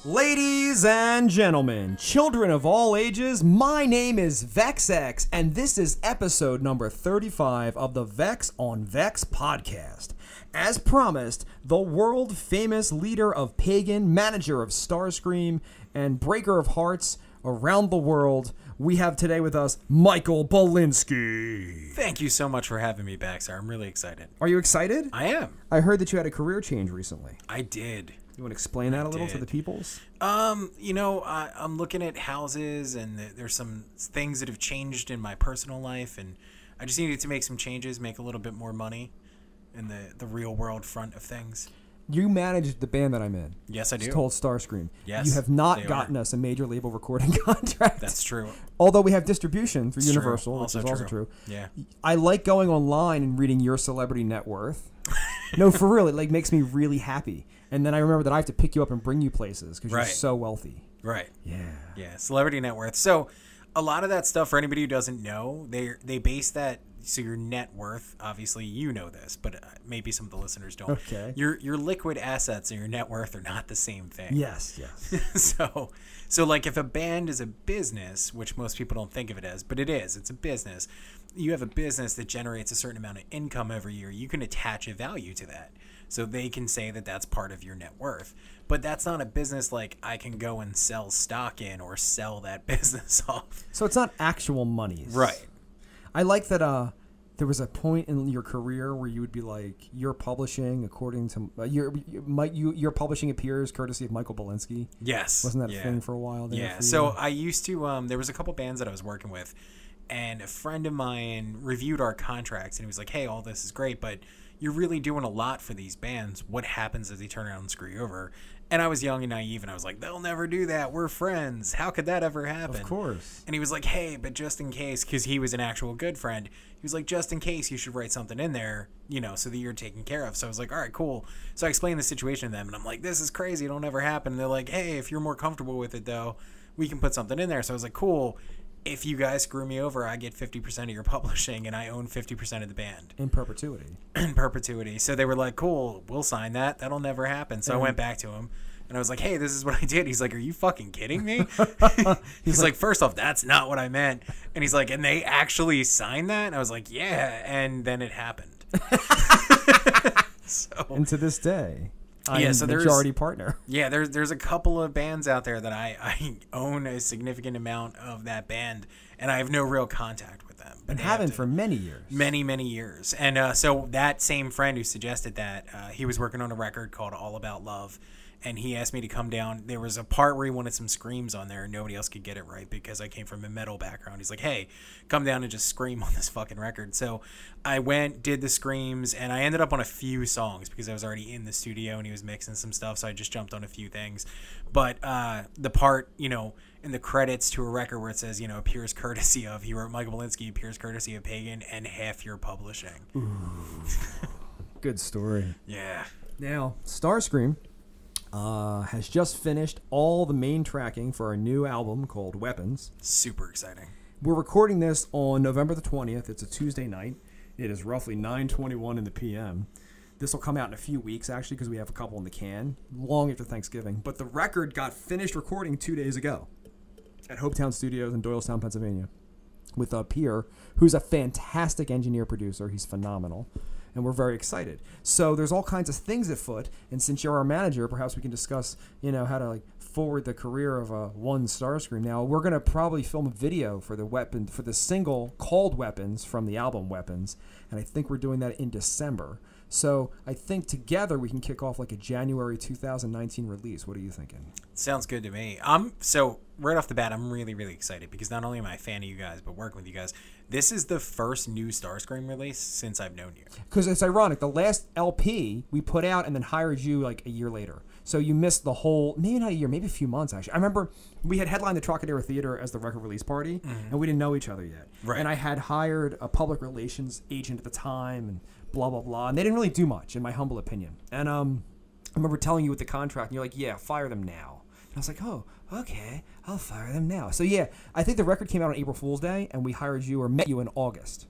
Ladies and gentlemen, children of all ages, my name is VexX, and this is episode number 35 of the Vex on Vex podcast. As promised, the world-famous leader of Pagan, manager of Starscream, and breaker of hearts around the world, we have today with us Michael Belinsky. Thank you so much for having me back, sir. I'm really excited. Are you excited? I am. I heard that you had a career change recently. I did. You want to explain that a little to the peoples? I'm looking at houses, and there's some things that have changed in my personal life, and I just needed to make some changes, make a little bit more money in the real world front of things. You managed the band that I'm in. Yes, I do. It's called Starscream. Yes, you have not gotten us a major label recording contract. That's true. Although we have distribution through It's Universal, true. which is also true. Yeah. I like going online and reading your celebrity net worth. No, for real, it makes me really happy. And then I remember that I have to pick you up and bring you places because you're so wealthy. Right. Yeah. Yeah. Celebrity net worth. So a lot of that stuff, for anybody who doesn't know, they base that. So your net worth, obviously you know this, but maybe some of the listeners don't. Okay. Your liquid assets and your net worth are not the same thing. Yes. So like if a band is a business, which most people don't think of it as, but it is. It's a business. You have a business that generates a certain amount of income every year. You can attach a value to that. So they can say that that's part of your net worth. But that's not a business like I can go and sell stock in or sell that business off. So it's not actual monies. Right. I like that there was a point in your career where you would be like, your publishing, according to your publishing appears courtesy of Michael Belinsky. Yes. Wasn't that a thing for a while there? Yeah. So I used to, there was a couple bands that I was working with, and a friend of mine reviewed our contracts, and he was like, hey, all this is great, but you're really doing a lot for these bands. What happens if they turn around and screw you over? And I was young and naive, and I was like, they'll never do that. We're friends. How could that ever happen? Of course. And he was like, hey, but just in case, because he was an actual good friend, he was like, just in case, you should write something in there, so that you're taken care of. So I was like, all right, cool. So I explained the situation to them, and I'm like, this is crazy. It'll never happen. And they're like, hey, if you're more comfortable with it, though, we can put something in there. So I was like, cool. If you guys screw me over, I get 50% of your publishing, and I own 50% of the band. In perpetuity. In perpetuity. So they were like, cool, we'll sign that. That'll never happen. So I went back to him, and I was like, hey, this is what I did. He's like, are you fucking kidding me? He's like, first off, that's not what I meant. And he's like, and they actually signed that? And I was like, yeah. And then it happened. And to this day. I'm so majority partner. Yeah, there's a couple of bands out there that I own a significant amount of that band, and I have no real contact with them. But haven't for many years. Many years. And so that same friend who suggested that, he was working on a record called All About Love, and he asked me to come down. There was a part where he wanted some screams on there, and nobody else could get it right because I came from a metal background. He's like, hey, come down and just scream on this fucking record. So I went, did the screams, and I ended up on a few songs because I was already in the studio and he was mixing some stuff, so I just jumped on a few things. But the part, in the credits to a record where it says, appears courtesy of, he wrote Michael Belinsky, appears courtesy of Pagan, and half your publishing. Ooh. Good story. Yeah. Now, Starscream has just finished all the main tracking for our new album called Weapons. Super exciting. We're recording this on November the 20th. It's a Tuesday night. It is roughly 9:21 in the p.m. This will come out in a few weeks, actually, because we have a couple in the can, long after Thanksgiving. But the record got finished recording 2 days ago at Hopetown Studios in Doylestown, Pennsylvania, with Pierre, who's a fantastic engineer-producer. He's phenomenal. And we're very excited. So there's all kinds of things afoot, and since you're our manager, perhaps we can discuss, how to forward the career of one Starscream. Now we're gonna probably film a video for the single called Weapons from the album Weapons, and I think we're doing that in December. So I think together we can kick off a January 2019 release. What are you thinking? Sounds good to me. So right off the bat, I'm really, really excited because not only am I a fan of you guys, but working with you guys, this is the first new Starscream release since I've known you. Because it's ironic. The last LP we put out and then hired you a year later. So you missed the whole, maybe not a year, maybe a few months actually. I remember we had headlined the Trocadero Theater as the record release party, and we didn't know each other yet. Right. And I had hired a public relations agent at the time, and blah, blah, blah. And they didn't really do much, in my humble opinion. And I remember telling you with the contract, and you're like, yeah, fire them now. And I was like, oh, okay, I'll fire them now. So yeah, I think the record came out on April Fool's Day, and we hired you or met you in August.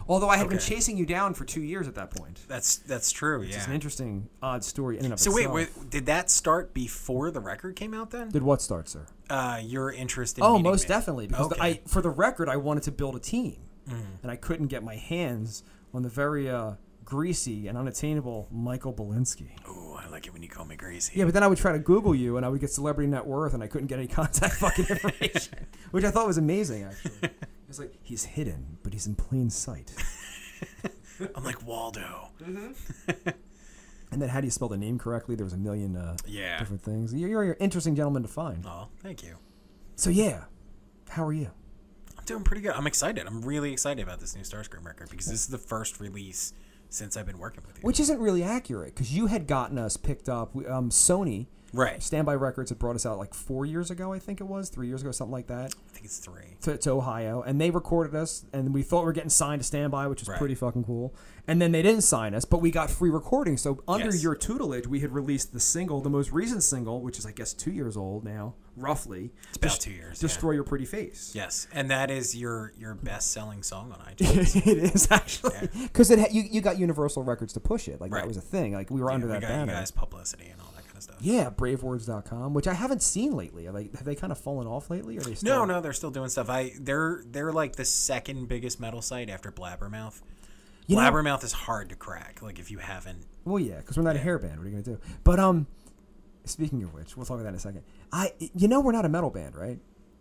Although I had been Okay. chasing you down for 2 years at that point. That's true. It's Yeah. an interesting, odd story in and of So itself. wait, did that start before the record came out? Then Did what start, sir? your interest in Oh, meeting most me. definitely. Because Okay. for the record, I wanted to build a team, Mm. and I couldn't get my hands on the very greasy and unattainable Michael Belinsky. Ooh, I like it when you call me greasy. Yeah, but then I would try to Google you, and I would get celebrity net worth, and I couldn't get any contact fucking information, which I thought was amazing, actually. It's like, he's hidden, but he's in plain sight. I'm like Waldo. And then how do you spell the name correctly? There was a million Yeah. different things. You're an interesting gentleman to find. Oh, thank you. So, yeah. How are you? I'm doing pretty good. I'm excited. I'm really excited about this new Starscream record because this is the first release since I've been working with you. Which isn't really accurate, because you had gotten us picked up. Sony, Right. Standby Records, had brought us out like 4 years ago, I think it was. 3 years ago, something like that. I think it's 3. To Ohio, and they recorded us, and we thought we were getting signed to Standby, which was Right. pretty fucking cool. And then they didn't sign us, but we got free recording. So under Yes. your tutelage, we had released the single, the most recent single, which is I guess 2 years old now, roughly. It's about 2 years. Yeah. Destroy Your Pretty Face. Yes, and that is your best-selling song on iTunes. It is actually because you got Universal Records to push it, like Right. that was a thing. Like we were under we that got banner. you guys publicity and all that kind of stuff. Yeah, bravewords.com, which I haven't seen lately. Have they kind of fallen off lately? Or are they still? No, they're still doing stuff. They're like the second biggest metal site after Blabbermouth. You know- Blabbermouth is hard to crack. Like if you haven't. Well, yeah, because we're not a hair band. What are you gonna do? But speaking of which, we'll talk about that in a second. We're not a metal band, right?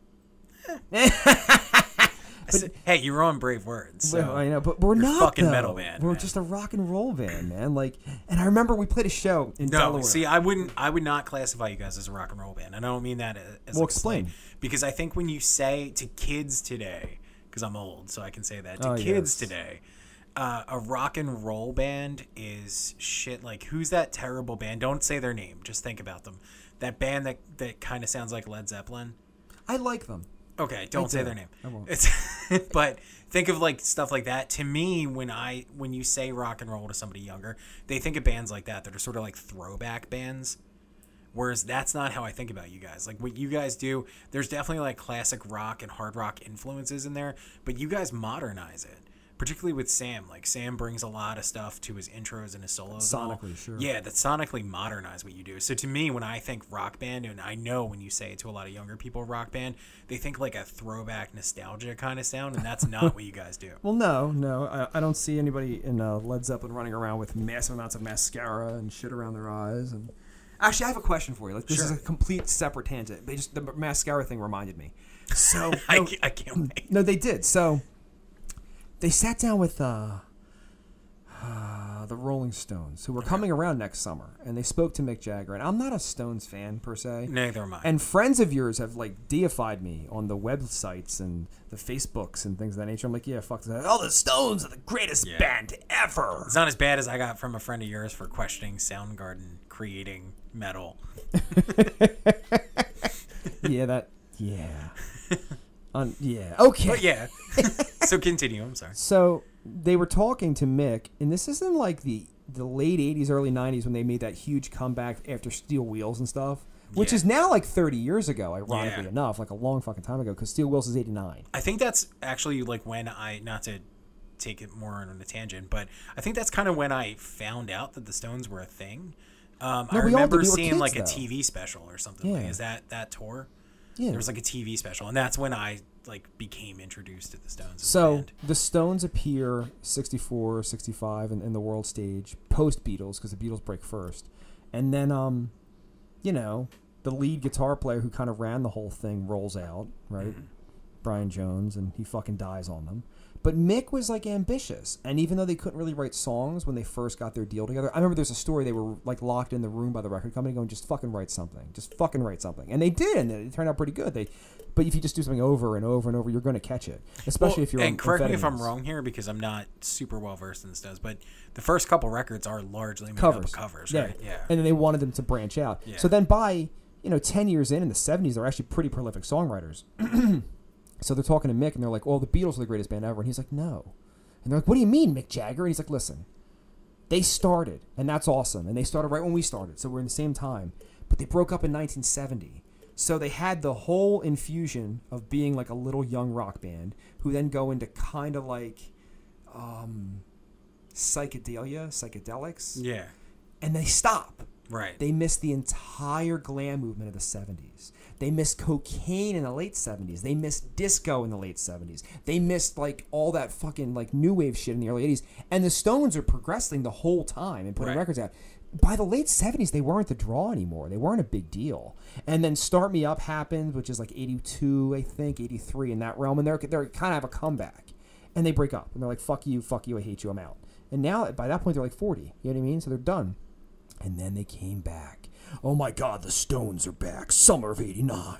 Hey, you were on Brave Words. So Well, I know, but we're you're not fucking though. metal band. We're man. just a rock and roll band, man. Like, and I remember we played a show in No, Delaware. see, I would not classify you guys as a rock and roll band, and I don't mean that as Well, a explain. complaint, because I think when you say to kids today, because I'm old, so I can say that to Oh, kids yes. today, a rock and roll band is shit. Like who's that terrible band? Don't say their name. Just think about them. That band that kind of sounds like Led Zeppelin. I like them. Okay, don't say do. their name. I won't. It's but think of like stuff like that. To me, when you say rock and roll to somebody younger, they think of bands like that are sort of like throwback bands. Whereas that's not how I think about you guys. Like what you guys do, there's definitely like classic rock and hard rock influences in there, but you guys modernize it. Particularly with Sam. Like Sam brings a lot of stuff to his intros and his solos. and all. Sonically, sure. Yeah, that sonically modernize what you do. So to me, when I think rock band, and I know when you say it to a lot of younger people, rock band, they think like a throwback nostalgia kind of sound, and that's not what you guys do. Well, no, I don't see anybody in Led Zeppelin running around with massive amounts of mascara and shit around their eyes. And actually, I have a question for you. Like, this is a complete separate tangent. The mascara thing reminded me. So I can't wait. no, they did. So they sat down with the Rolling Stones, who were coming around next summer, and they spoke to Mick Jagger. And I'm not a Stones fan per se. Neither am I. And friends of yours have like deified me on the websites and the Facebooks and things of that nature. I'm like, yeah, fuck that. Oh, the Stones are the greatest band ever. It's not as bad as I got from a friend of yours for questioning Soundgarden creating metal. Yeah. Okay. But yeah. So continue. I'm sorry. So they were talking to Mick, and this isn't like the late 80s, early 90s when they made that huge comeback after Steel Wheels and stuff, which Yeah. is now like 30 years ago, ironically Yeah. enough, like a long fucking time ago, because Steel Wheels is 89. I think that's actually like when not to take it more on a tangent, but I think that's kind of when I found out that the Stones were a thing. I we all remember did. We were seeing kids, like a though. TV special or something. Yeah. Like, is that tour? Yeah. There was like a TV special, and that's when I like became introduced to the Stones. As a So band. the Stones appear 64, 65 in the world stage, post Beatles, because the Beatles break first. And then, the lead guitar player who kind of ran the whole thing rolls out, right? Mm-hmm. Brian Jones, and he fucking dies on them. But Mick was like ambitious, and even though they couldn't really write songs when they first got their deal together, I remember there's a story they were like locked in the room by the record company going, just fucking write something, and they did, and it turned out pretty good. But if you just do something over and over and over, you're going to catch it, especially if you're. And correct me if I'm amphetamines. wrong here, because I'm not super well versed in the Stones, but the first couple records are largely made Covers, up of covers, yeah. right? Yeah. And then they wanted them to branch out. Yeah. So then by 10 years in the 70s, they're actually pretty prolific songwriters. So they're talking to Mick, and they're like, "Oh, the Beatles are the greatest band ever," and he's like, "No." And they're like, "What do you mean, Mick Jagger?" And he's like, "Listen, they started, and that's awesome, and they started right when we started, so we're in the same time. But they broke up in 1970, so they had the whole infusion of being like a little young rock band, who then go into kind of like psychedelics. Yeah. And they stop. Right. They missed the entire glam movement of the 70s. They missed cocaine in the late 70s. They missed disco in the late 70s. They missed like all that fucking like new wave shit in the early 80s. And the Stones are progressing the whole time and putting records out. By the late 70s, they weren't the draw anymore. They weren't a big deal. And then Start Me Up happened, which is like 82, I think, 83 in that realm. And they're kind of have a comeback. And they break up. And they're like, fuck you, I hate you, I'm out. And now, by that point, they're like 40. You know what I mean? So they're done. And then they came back. Oh my God, the Stones are back. Summer of 89.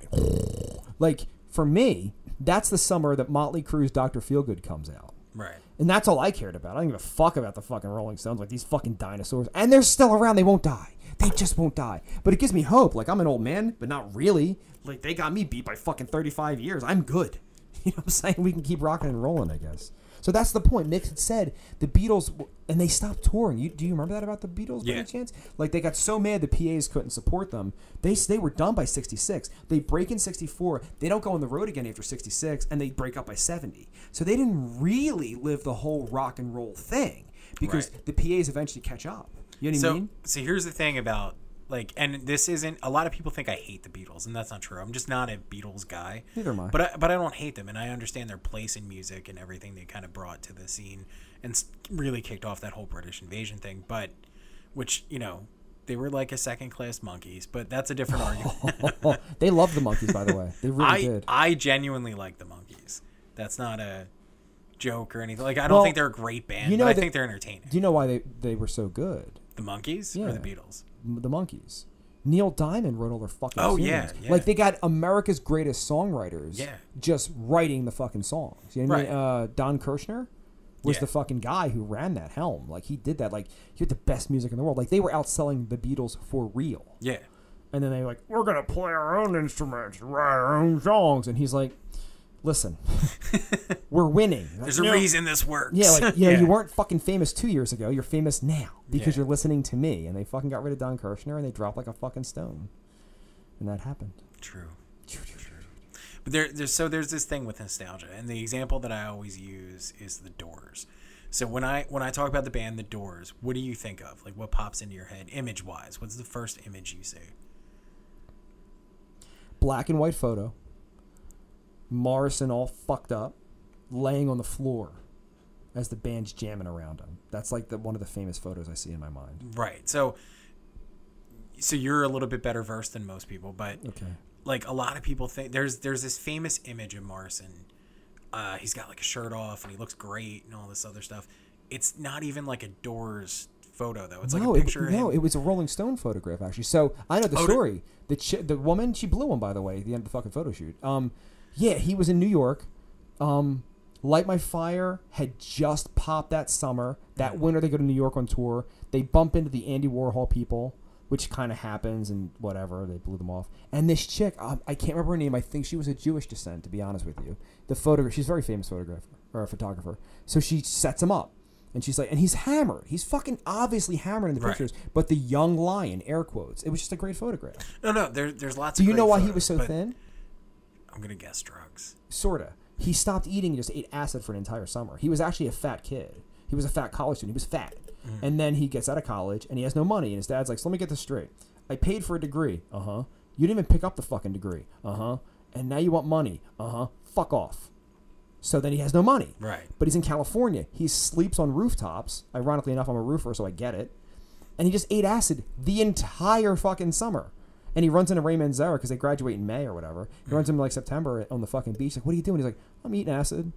Like, for me, that's the summer that Motley Crue's Dr. Feelgood comes out. Right. And that's all I cared about. I don't give a fuck about the fucking Rolling Stones, like these fucking dinosaurs. And they're still around. They won't die. They just won't die. But it gives me hope. Like, I'm an old man, but not really. Like, they got me beat by fucking 35 years. I'm good. You know what I'm saying? We can keep rocking and rolling, I guess. So that's the point. Mick had said the Beatles, and they stopped touring. Do you remember that about the Beatles by any chance? Like, they got so mad the PAs couldn't support them. They were done by 66. They break in 64. They don't go on the road again after 66, and they break up by 70. So they didn't really live the whole rock and roll thing because the PAs eventually catch up. You know what I mean? So here's the thing about, like, and this isn't, a lot of people think I hate the Beatles, and that's not true. I'm just not a Beatles guy. Neither am I. But I don't hate them, and I understand their place in music and everything they kind of brought to the scene and really kicked off that whole British invasion thing. But, which, you know, they were like a second-class Monkees, but that's a different argument. They loved the Monkees, by the way. They really did. I genuinely like the Monkees. That's not a joke or anything. Like, I don't think they're a great band, but I think they're entertaining. Do you know why they were so good? The Monkees or the Beatles? The Monkees. Neil Diamond wrote all their fucking songs. Yeah. Like, they got America's greatest songwriters just writing the fucking songs. You know what I mean? Don Kirshner was the fucking guy who ran that helm. Like, he did that. Like, he had the best music in the world. Like, they were outselling the Beatles for real. Yeah. And then they were like, we're going to play our own instruments and write our own songs. And he's like, listen, we're winning. There's a reason this works. Yeah, like, you weren't fucking famous 2 years ago. You're famous now because you're listening to me. And they fucking got rid of Don Kirshner and they dropped like a fucking stone. And that happened. True. But there's this thing with nostalgia, and the example that I always use is The Doors. So when I talk about the band The Doors, what do you think of? Like, what pops into your head image-wise? What's the first image you see? Black and white photo. Morrison all fucked up, laying on the floor as the band's jamming around him. That's like one of the famous photos I see in my mind. Right. So you're a little bit better versed than most people, but like a lot of people think there's this famous image of Morrison. He's got like a shirt off and he looks great and all this other stuff. It's not even like a Doors photo though. It's like a picture of him. It was a Rolling Stone photograph actually. So I know the story. The woman, she blew him, by the way, at the end of the fucking photo shoot. Yeah, he was in New York. Light My Fire had just popped that summer. That winter, they go to New York on tour. They bump into the Andy Warhol people, which kind of happens and whatever. They blew them off. And this chick, I can't remember her name. I think she was of Jewish descent, to be honest with you. She's a very famous photographer. So she sets him up. And she's like, and he's hammered. He's fucking obviously hammered in the pictures. But the young lion, air quotes. It was just a great photograph. No, there's lots of great Do you know why photos, he was so thin? I'm going to guess drugs. Sorta. He stopped eating and just ate acid for an entire summer. He was actually a fat kid. He was a fat college student. He was fat. Mm. And then he gets out of college and he has no money. And his dad's like, so let me get this straight. I paid for a degree. Uh-huh. You didn't even pick up the fucking degree. Uh-huh. And now you want money. Uh-huh. Fuck off. So then he has no money. Right. But he's in California. He sleeps on rooftops. Ironically enough, I'm a roofer, so I get it. And he just ate acid the entire fucking summer. And he runs into Ray Manzarek because they graduate in May or whatever. He runs into him like September on the fucking beach. Like, what are you doing? He's like, I'm eating acid.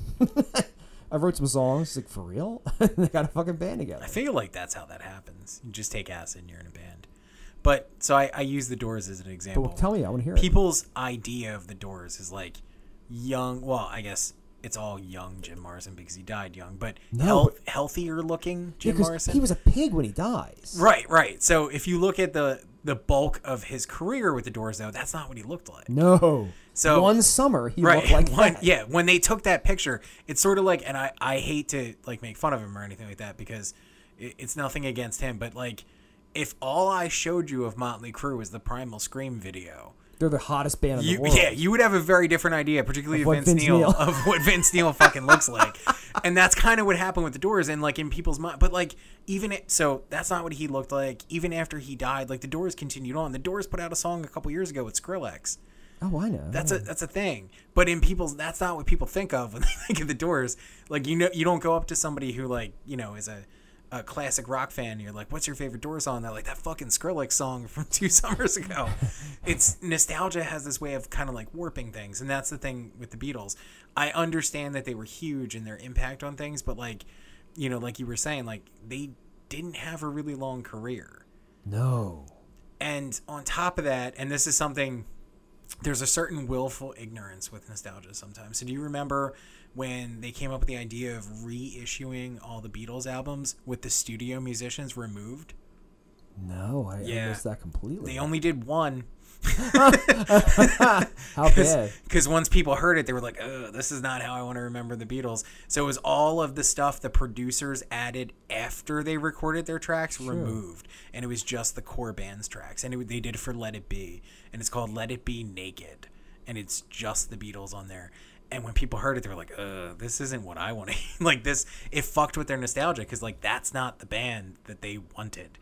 I wrote some songs. He's like, for real? They got a fucking band together. I feel like that's how that happens. You just take acid and you're in a band. But, so I use The Doors as an example. But tell me, I want to hear it. People's idea of The Doors is like young, well, I guess it's all young Jim Morrison because he died young, but healthier looking Jim Morrison. He was a pig when he dies. Right. So if you look at the bulk of his career with The Doors, though, that's not what he looked like. No. So one summer he looked like that. Yeah, when they took that picture, it's sort of like, and I hate to like make fun of him or anything like that because it's nothing against him, but like if all I showed you of Motley Crue was the Primal Scream video, they're the hottest band in the world. Yeah, you would have a very different idea, particularly of Vince Neil, of what Vince Neil fucking looks like. And that's kind of what happened with the Doors, and like in people's mind. But like so that's not what he looked like. Even after he died, like the Doors continued on. The Doors put out a song a couple years ago with Skrillex. Oh, I know. That's a thing. But in people's, that's not what people think of when they think of the Doors. Like, you don't go up to somebody who like, is a classic rock fan. And you're like, what's your favorite Doors song? They're like, that fucking Skrillex song from 2 summers ago. It's nostalgia has this way of kind of like warping things. And that's the thing with the Beatles. I understand that they were huge in their impact on things, but like, like you were saying, like they didn't have a really long career. No. And on top of that, and this is something, there's a certain willful ignorance with nostalgia sometimes. So do you remember when they came up with the idea of reissuing all the Beatles albums with the studio musicians removed? No, I missed that completely. They only did one. How bad? Because once people heard it, they were like, "Ugh, this is not how I want to remember the Beatles." So it was all of the stuff the producers added after they recorded their tracks removed, and it was just the core band's tracks. And they did it for Let It Be, and it's called Let It Be Naked, and it's just the Beatles on there. And when people heard it, they were like, this isn't what I want to like this. It fucked with their nostalgia because like that's not the band that they wanted.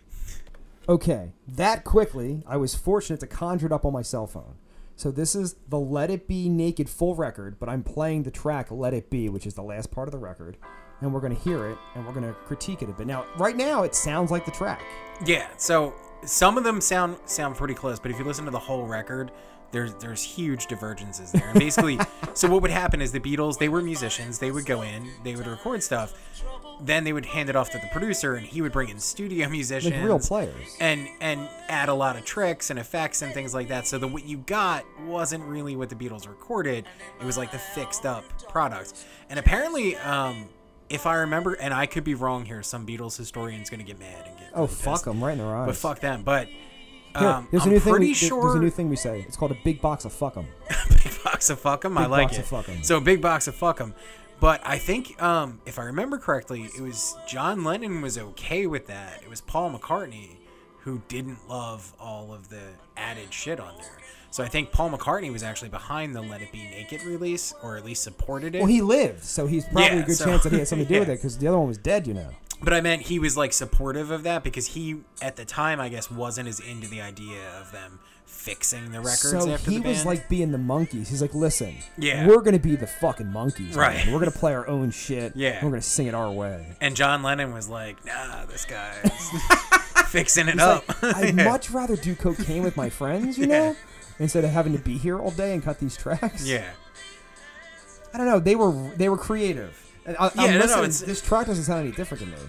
Okay, that quickly, I was fortunate to conjure it up on my cell phone. So this is the Let It Be Naked full record, but I'm playing the track Let It Be, which is the last part of the record, and we're going to hear it, and we're going to critique it a bit. Now, right now, it sounds like the track. Yeah, so some of them sound pretty close, but if you listen to the whole record, there's huge divergences there. And basically, so what would happen is the Beatles, they were musicians, they would go in, they would record stuff, then they would hand it off to the producer, and he would bring in studio musicians, like real players, and add a lot of tricks and effects and things like that. So what you got wasn't really what the Beatles recorded; it was like the fixed up product. And apparently, if I remember, and I could be wrong here, some Beatles historian's going to get mad and get really fuck them right in their eyes. But fuck them. But there's a new thing. There's a new thing we say. It's called a big box of fuck 'em. Big box of fuck 'em. I like it. So big box of fuck 'em. But I think, if I remember correctly, it was John Lennon was okay with that. It was Paul McCartney who didn't love all of the added shit on there. So I think Paul McCartney was actually behind the Let It Be Naked release, or at least supported it. Well, he lived, so he's probably a good chance that he had something to do with it, because the other one was dead, But I meant he was like supportive of that because he, at the time, I guess, wasn't as into the idea of them fixing the records after the band. So he was like being the Monkees. He's like, listen, we're going to be the fucking Monkees. Right. Man. We're going to play our own shit. Yeah. And we're going to sing it our way. And John Lennon was like, nah, this guy's fixing it up. Like, I'd much rather do cocaine with my friends, you know, instead of having to be here all day and cut these tracks. Yeah. I don't know. They were creative. This track doesn't sound any different to me.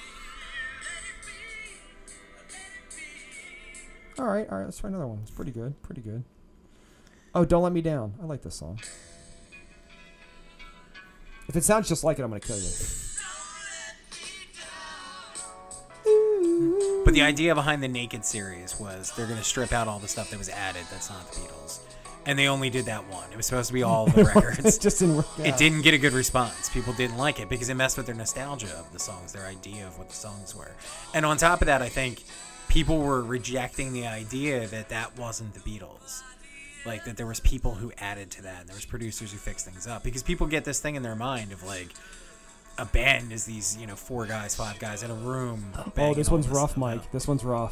All right, let's try another one. It's pretty good. Oh, Don't Let Me Down. I like this song. If it sounds just like it, I'm going to kill you. But the idea behind the Naked series was they're going to strip out all the stuff that was added that's not the Beatles. And they only did that one. It was supposed to be all the records. It just didn't work out. It didn't get a good response. People didn't like it because it messed with their nostalgia of the songs, their idea of what the songs were. And on top of that, I think people were rejecting the idea that wasn't the Beatles. Like, that there was people who added to that, and there was producers who fixed things up. Because people get this thing in their mind of, like, a band is these, 4 guys, 5 guys in a room. Oh, this one's rough, Mike. This one's rough.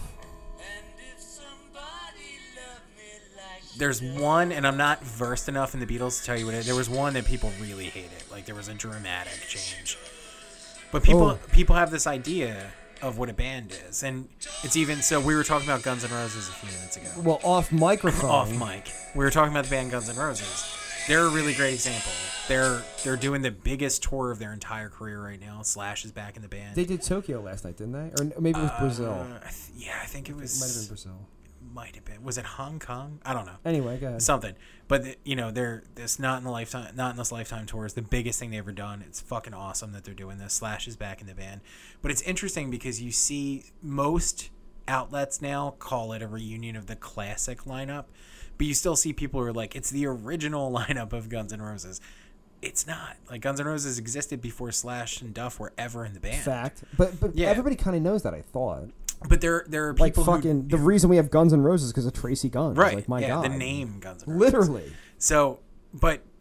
There's one, and I'm not versed enough in the Beatles to tell you what it is. There was one that people really hated. Like, there was a dramatic change. But people have this idea of what a band is, and it's even so. We were talking about Guns N' Roses a few minutes ago. Well, off microphone. Off mic, we were talking about the band Guns N' Roses. They're a really great example. They're doing the biggest tour of their entire career right now. Slash is back in the band. They did Tokyo last night, didn't they? Or maybe it was Brazil. I think it was. It might have been Brazil. Might have been. Was it Hong Kong? I don't know. Anyway, go ahead. Something. But they're this not in this lifetime tour is the biggest thing they ever done. It's fucking awesome that they're doing this. Slash is back in the band. But it's interesting because you see most outlets now call it a reunion of the classic lineup, but you still see people who are like, it's the original lineup of Guns N' Roses. It's not. Like, Guns N' Roses existed before Slash and Duff were ever in the band. Fact. But everybody kind of knows that, I thought. But there are people fucking the reason we have Guns N' Roses is because of Tracy Guns. Right. Like, my God. The name Guns N' Roses. Literally. So, but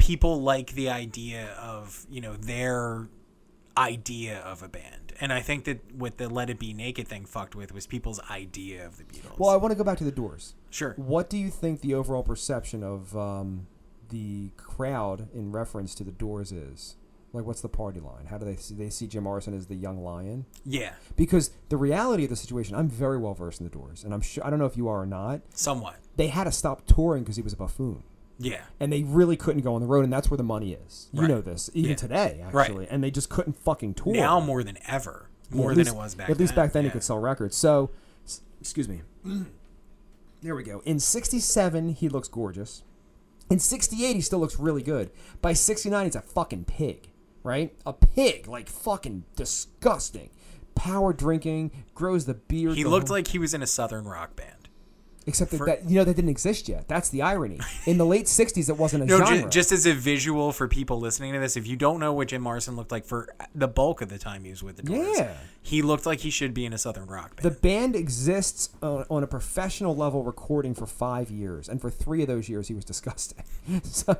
people like the idea of, their idea of a band. And I think that what the Let It Be Naked thing fucked with was people's idea of the Beatles. Well, I want to go back to the Doors. Sure. What do you think the overall perception of the crowd in reference to the Doors is? Like, what's the party line? How do they see? They see Jim Morrison as the young lion? Yeah. Because the reality of the situation, I'm very well versed in the Doors, and I'm sure, I don't know if you are or not. Somewhat. They had to stop touring because he was a buffoon. Yeah. And they really couldn't go on the road, and that's where the money is. You Right. know this, even today, actually. Right. And they just couldn't fucking tour. Now more than ever. More at than least- it was back At least then. back then, Yeah. he could sell records. So, excuse me. There we go. In 67, he looks gorgeous. In 68, he still looks really good. By 69, he's a fucking pig, right? A pig, like fucking disgusting. Power drinking, grows the beard. He the looked whole- like he was in a Southern rock band. Except that that didn't exist yet. That's the irony. In the late 60s, it wasn't a No, genre. just as a visual for people listening to this, if you don't know what Jim Morrison looked like for the bulk of the time he was with the Doors, Yeah. he looked like he should be in a Southern rock band. The band exists on a professional level recording for 5 years, and for 3 of those years he was disgusting. so,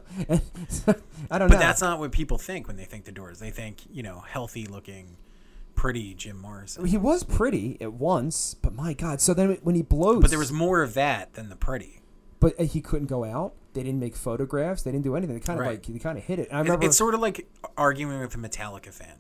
I don't know. But that's not what people think when they think the Doors. They think, healthy looking, pretty Jim Morrison. He was pretty at once, but my God. So then when he blows... But there was more of that than the pretty. But he couldn't go out. They didn't make photographs. They didn't do anything. They kind of Right. they kind of hit it. And I remember... It's sort of like arguing with a Metallica fan.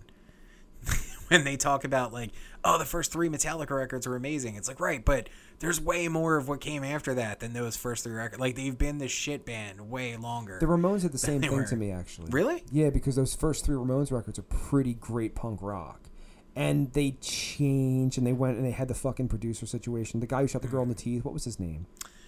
When they talk about the first 3 Metallica records are amazing. It's like, right, but there's way more of what came after that than those first 3 records. Like, they've been this shit band way longer. The Ramones did the same They thing were. to me, actually. Really? Yeah, because those first 3 Ramones records are pretty great punk rock. And they changed, and they went and they had the fucking producer situation. The guy who shot the girl in the teeth, what was his name?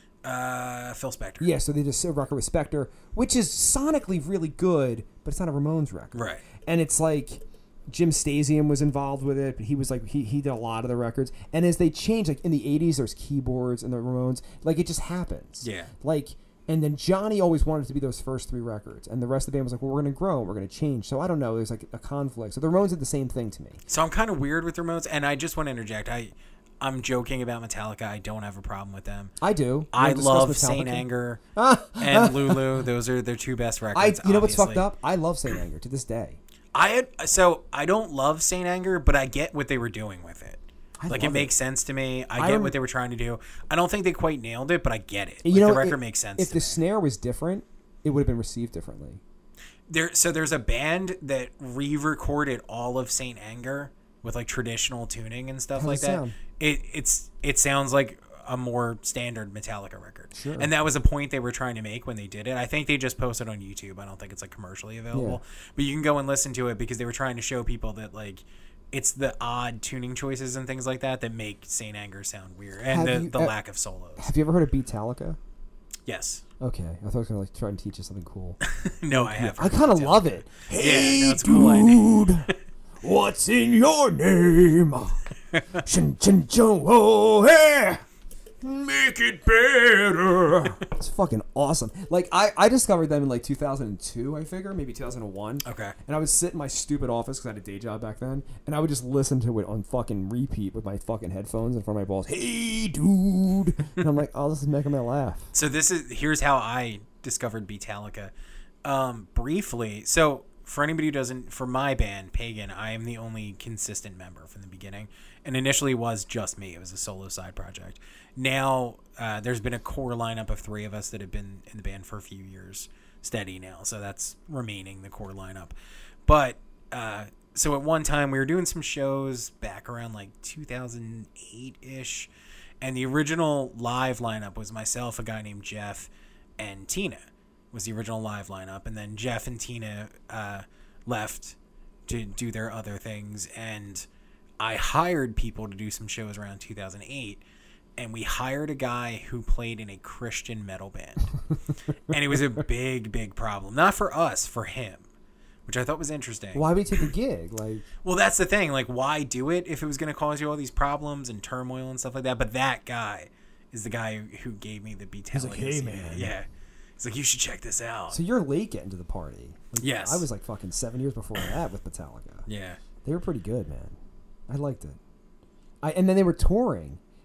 Phil Spector. Yeah, so they did a record with Spector, which is sonically really good, but it's not a Ramones record. Right. And it's like Jim Stasium was involved with it, but he was like he did a lot of the records. And as they changed, like in the 80s, there's keyboards and the Ramones. Like it just happens. Yeah. Like, and then Johnny always wanted it to be those first 3 records, and the rest of the band was like, well, we're going to grow, we're going to change. So I don't know, there's like a conflict. So the Ramones did the same thing to me. So I'm kind of weird with the Ramones, and I just want to interject. I'm joking about Metallica. I don't have a problem with them. I do. You I wanna discuss love Metallica? Saint Anger and Lulu. Those are their 2 best records. You know what's fucked obviously. up? I love Saint Anger to this day. I don't love Saint Anger, but I get what they were doing with it. I It love makes sense to me. I get what they were trying to do. I don't think they quite nailed it, but I get it. You know, the record makes sense. If the snare was different, it would have been received differently. There's a band that re-recorded all of Saint Anger with traditional tuning and stuff How's like it that. sound? It sounds like a more standard Metallica record. Sure. And that was a point they were trying to make when they did it. I think they just posted on YouTube. I don't think it's commercially available. Yeah. But you can go and listen to it because they were trying to show people that it's the odd tuning choices and things like that that make Saint Anger sound weird, and Have the you- lack of solos. Have you ever heard of Beatallica? Yes. Okay, I thought I was gonna try and teach you something cool. No, I have. I kind of love it. Hey, no, it's a cool line. dude, what's in your name? Chin chin chon, oh hey, make it better. It's fucking awesome. I discovered them in 2002, I figure, maybe 2001. Okay. And I would sit in my stupid office because I had a day job back then, and I would just listen to it on fucking repeat with my fucking headphones in front of my balls. Hey, dude. And I'm like, oh, this is making me laugh. So here's how I discovered Beatallica. Briefly, so for anybody who doesn't, for my band, Pagan, I am the only consistent member from the beginning. And initially it was just me. It was a solo side project. Now there's been a core lineup of 3 of us that have been in the band for a few years steady now. So that's remaining the core lineup. But so at one time we were doing some shows back around 2008-ish. And the original live lineup was myself, a guy named Jeff, and Tina was the original live lineup. And then Jeff and Tina left to do their other things. And I hired people to do some shows around 2008. And we hired a guy who played in a Christian metal band. And it was a big, big problem. Not for us, for him. Which I thought was interesting. Why would you take a gig? Well, that's the thing. Why do it if it was going to cause you all these problems and turmoil and stuff like that? But that guy is the guy who gave me the Beatallica. He's like, hey, CD. man. Yeah. He's like, you should check this out. So you're late getting to the party. Yes. I was fucking 7 years before that with Metallica. Yeah. They were pretty good, man. I liked it. And then they were touring,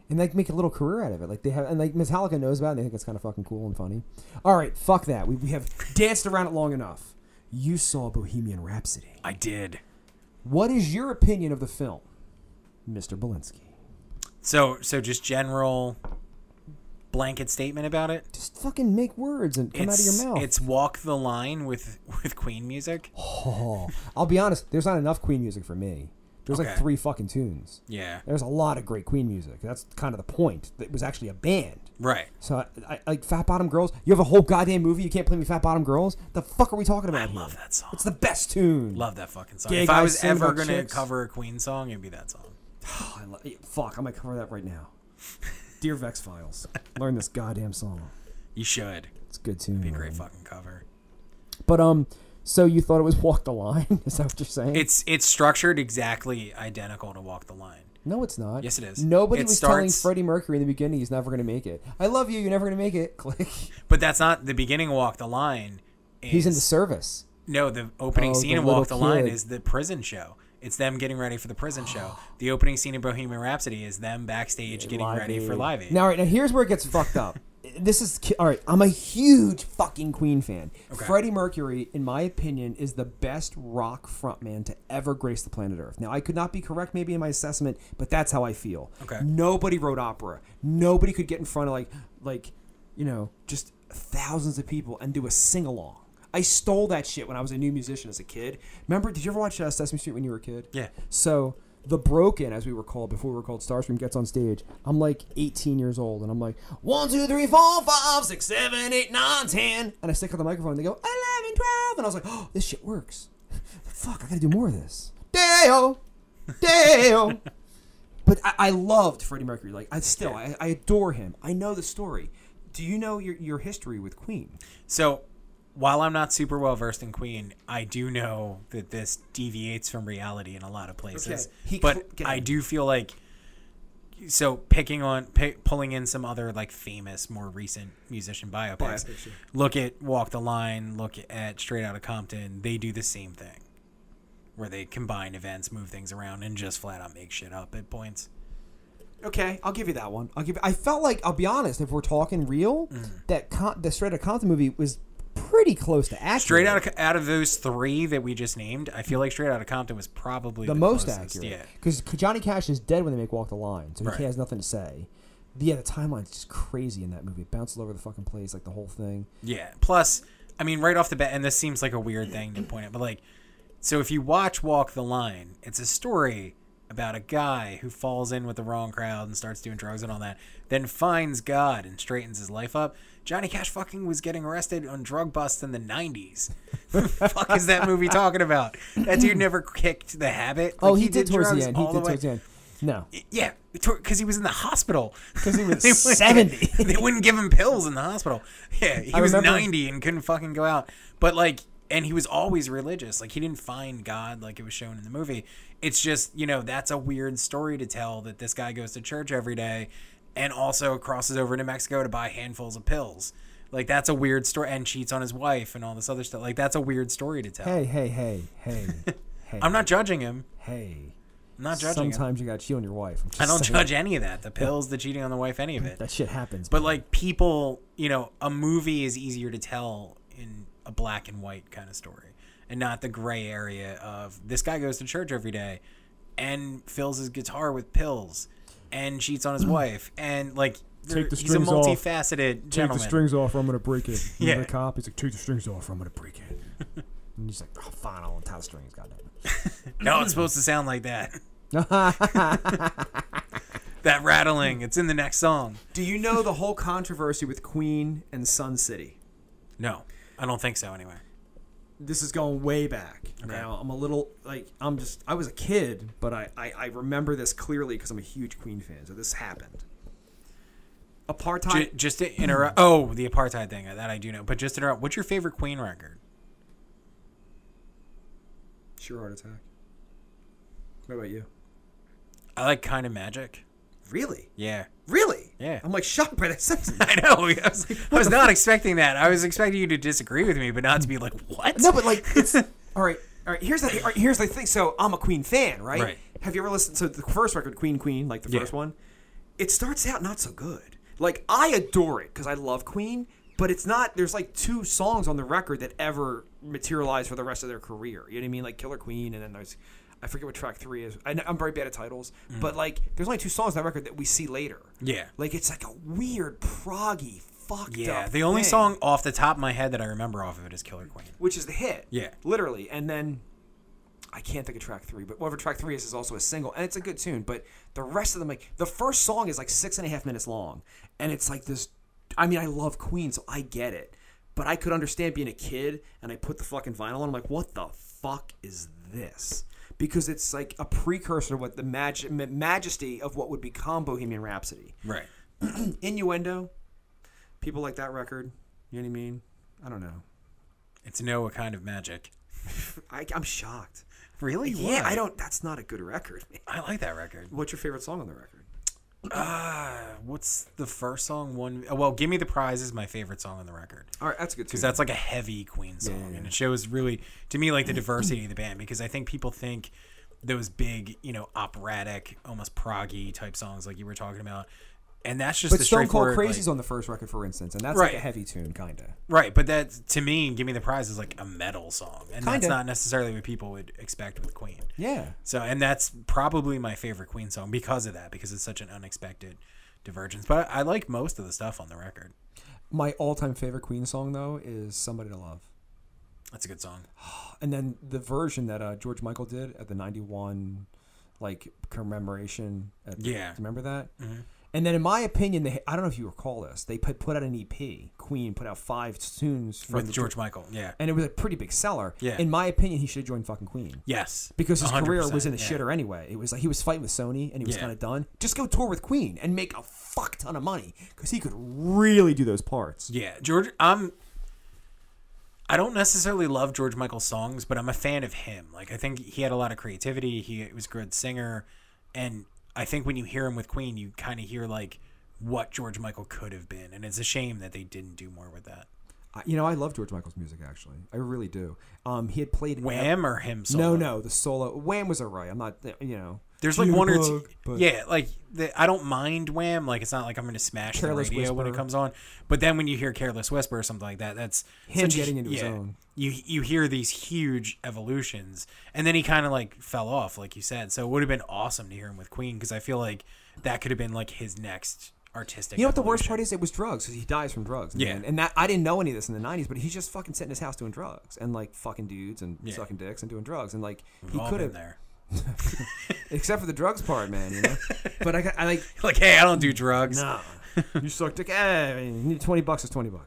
and like make a little career out of it. Like they have, and like Metallica knows about it, and they think it's kind of fucking cool and funny. All right, fuck that. We have danced around it long enough. You saw Bohemian Rhapsody. I did. What is your opinion of the film, Mr. Belinsky? So just general blanket statement about it. Just fucking make words and come out of your mouth. It's walk the line with Queen music. Oh, I'll be honest. There's not enough Queen music for me. There's like Okay. 3 fucking tunes. Yeah. There's a lot of great Queen music. That's kind of the point. It was actually a band. Right. So, I like Fat Bottom Girls. You have a whole goddamn movie. You can't play me Fat Bottom Girls. The fuck are we talking about I here? love that song. It's the best tune. Love that fucking song. Gay If I guys was sing ever about going to chicks. cover a Queen song, it'd be that song. Fuck, I might cover that right now. Dear Vex Files, learn this goddamn song. You should. It's a good tune. It'd be a man. great fucking cover. But so you thought it was Walk the Line? Is that what you're saying? It's structured exactly identical to Walk the Line. No, it's not. Yes, it is. Nobody It was telling starts- Freddie Mercury in the beginning he's never going to make it. I love you. You're never going to make it. Click. But that's not the beginning of Walk the Line. He's in the service. No, the opening Oh, scene the of Walk the little Line kid. is the prison show. It's them getting ready for the prison show. The opening scene of Bohemian Rhapsody is them backstage getting Live ready for Aid. Live Aid. Now, all right, now here's where it gets fucked up. This is all right. I'm a huge fucking Queen fan. Okay. Freddie Mercury, in my opinion, is the best rock frontman to ever grace the planet Earth. Now, I could not be correct, maybe in my assessment, but that's how I feel. Okay. Nobody wrote opera. Nobody could get in front of just thousands of people and do a sing along. I stole that shit when I was a new musician as a kid. Remember? Did you ever watch Sesame Street when you were a kid? Yeah. So the Broken, as we were called before we were called Starscream, gets on stage. I'm like 18 years old, and I'm like 1, 2, 3, 4, 5, 6, 7, 8, 9, 10, and I stick on the microphone. And they go 11, 12, and I was like, oh, this shit works. Fuck, I gotta do more of this. Deo, Deo. But I loved Freddie Mercury. Like I adore him. I know the story. Do you know your history with Queen? So, while I'm not super well versed in Queen, I do know that this deviates from reality in a lot of places. Okay. But I do feel like, so pulling in some other like famous, more recent musician biopics. Sure. Look at Walk the Line. Look at Straight Outta Compton. They do the same thing, where they combine events, move things around, and just flat out make shit up at points. Okay, I'll give you that one. I felt like, I'll be honest, if we're talking real, that the Straight Outta Compton movie was pretty close to accurate. Straight out of those 3 that we just named, I feel like Straight Outta Compton was probably the most closest. accurate. Yeah. Because Johnny Cash is dead when they make Walk the Line, so Right. he has nothing to say. Yeah, the timeline's just crazy in that movie. It bounces all over the fucking place, like the whole thing. Yeah. Plus, I mean, right off the bat, and this seems like a weird thing to point out, but like, so if you watch Walk the Line, it's a story about a guy who falls in with the wrong crowd and starts doing drugs and all that, then finds God and straightens his life up. Johnny Cash fucking was getting arrested on drug busts in the 90s. The fuck is that movie talking about? That dude never kicked the habit. Oh, Like, he did towards the drugs end. He all did the way. towards the end. No. Yeah, because he was in the hospital. Because he was They wouldn't- 70. They wouldn't give him pills in the hospital. Yeah, he I was remember- 90 and couldn't fucking go out. But like, and he was always religious. Like, he didn't find God like it was shown in the movie. It's just, that's a weird story to tell, that this guy goes to church every day and also crosses over to Mexico to buy handfuls of pills. Like, that's a weird story, and cheats on his wife and all this other stuff. Like, that's a weird story to tell. Hey. I'm not judging him. Hey. I'm not judging him. Sometimes you got to cheat on your wife. I'm just I don't saying. judge any of that. The pills, the cheating on the wife, any of it. That shit happens. But like, people, a movie is easier to tell in a black and white kind of story, and not the gray area of this guy goes to church every day and fills his guitar with pills and cheats on his wife, and like, Take the he's a strings off. multifaceted gentleman. off or I'm going to break it. Yeah. The cop, he's like, take the strings off or I'm going to break it. And he's like, oh, fine, I'll untie the strings, goddammit. No, it's supposed to sound like that. That rattling, it's in the next song. Do you know the whole controversy with Queen and Sun City? No, I don't think so anyway. This is going way back. Okay. Now, I'm a little, I was a kid, but I remember this clearly because I'm a huge Queen fan, so this happened. Apartheid. Just to interrupt. Oh, the apartheid thing, that I do know. But just to interrupt, what's your favorite Queen record? Sure Heart Attack. What about you? I like Kind of Magic. Really? Yeah. Really? Yeah. I'm shocked by that sentence. I know. I was not expecting that. I was expecting you to disagree with me, but not to be like, what? No, but it's all right. Here's the thing. So I'm a Queen fan, right? Right. Have you ever listened to the first record, Queen, like the Yeah. first one? it starts out not so good. Like, I adore it because I love Queen, but it's not. There's like 2 songs on the record that ever materialize for the rest of their career. You know what I mean? Like Killer Queen, and then there's, I forget what track 3 is. I'm very bad at titles, but like, there's only 2 songs on that record that we see later. Yeah. Like, it's like a weird, proggy, fucked up. Yeah, the only thing, song off the top of my head that I remember off of it is Killer Queen. which is the hit. Yeah. Literally, and then. I can't think of track 3, but whatever track 3 is also a single, and it's a good tune. But the rest of them, like the first song is like 6.5 minutes long, and it's like this. I mean, I love Queen, so I get it, but I could understand being a kid, and I put the fucking vinyl on. I'm like, what the fuck is this? Because it's like a precursor to what the majesty of what would become Bohemian Rhapsody. Right. Innuendo, people like that record. You know what I mean? I don't know. It's a kind of magic. I'm shocked. Really? Yeah, Why? I don't. That's not a good record, man. I like that record. What's your favorite song on the record? What's the first song? Well, Give Me the Prize is my favorite song on the record. All right, that's a good Because tune. that's like a heavy Queen song, and it shows really, to me, like the diversity of the band. Because I think people think those big, operatic, almost proggy type songs like you were talking about, and that's just But the Stone Cold straightforward. Crazy's like, on the first record, for instance, and that's Right. like a heavy tune, kind of. right, but that to me, Give Me the Prize is like a metal song, and that's Kinda. not necessarily what people would expect with Queen. Yeah. So, and that's probably my favorite Queen song because of that, because it's such an unexpected divergence. But I like most of the stuff on the record. My all-time favorite Queen song, though, is Somebody to Love. That's a good song. And then the version that George Michael did at the 91, like, commemoration. Yeah. Remember that? Mm-hmm. And then, in my opinion, I don't know if you recall this, they put out an EP. Queen put out 5 tunes from With George Michael, yeah. and it was a pretty big seller. Yeah. In my opinion, he should have joined fucking Queen. Yes. Because his career 100%, was in the yeah. shitter anyway. It was like he was fighting with Sony and he was Yeah. kind of done. Just go tour with Queen and make a fuck ton of money because he could really do those parts. Yeah, George. I don't necessarily love George Michael's songs, but I'm a fan of him. Like, I think he had a lot of creativity. He was a good singer, and I think when you hear him with Queen, you kind of hear like what George Michael could have been, and it's a shame that they didn't do more with that. I love George Michael's music, actually. I really do. He had played Wham or him solo? No, the solo. Wham was alright. I'm not, There's like one or two. Jitterbug, but- Yeah, like I don't mind Wham. Like, it's not like I'm going to smash Careless the radio when it Whisper. comes on. But then when you hear Careless Whisper or something like that, that's Him such getting into his own. You hear these huge evolutions, and then he kind of like fell off, like you said. So it would have been awesome to hear him with Queen, because I feel like that could have been like his next artistic. You know what the worst evolution. part is? It was drugs because he dies from drugs. in the Yeah. end. And that I didn't know any of this in the 90s, but he's just fucking sitting in his house doing drugs and like fucking dudes and Yeah. sucking dicks and doing drugs and like We've he all could been have, there. except for the drugs part, man. But I like. Like, hey, I don't do drugs. No, you suck dick. You need $20 is $20.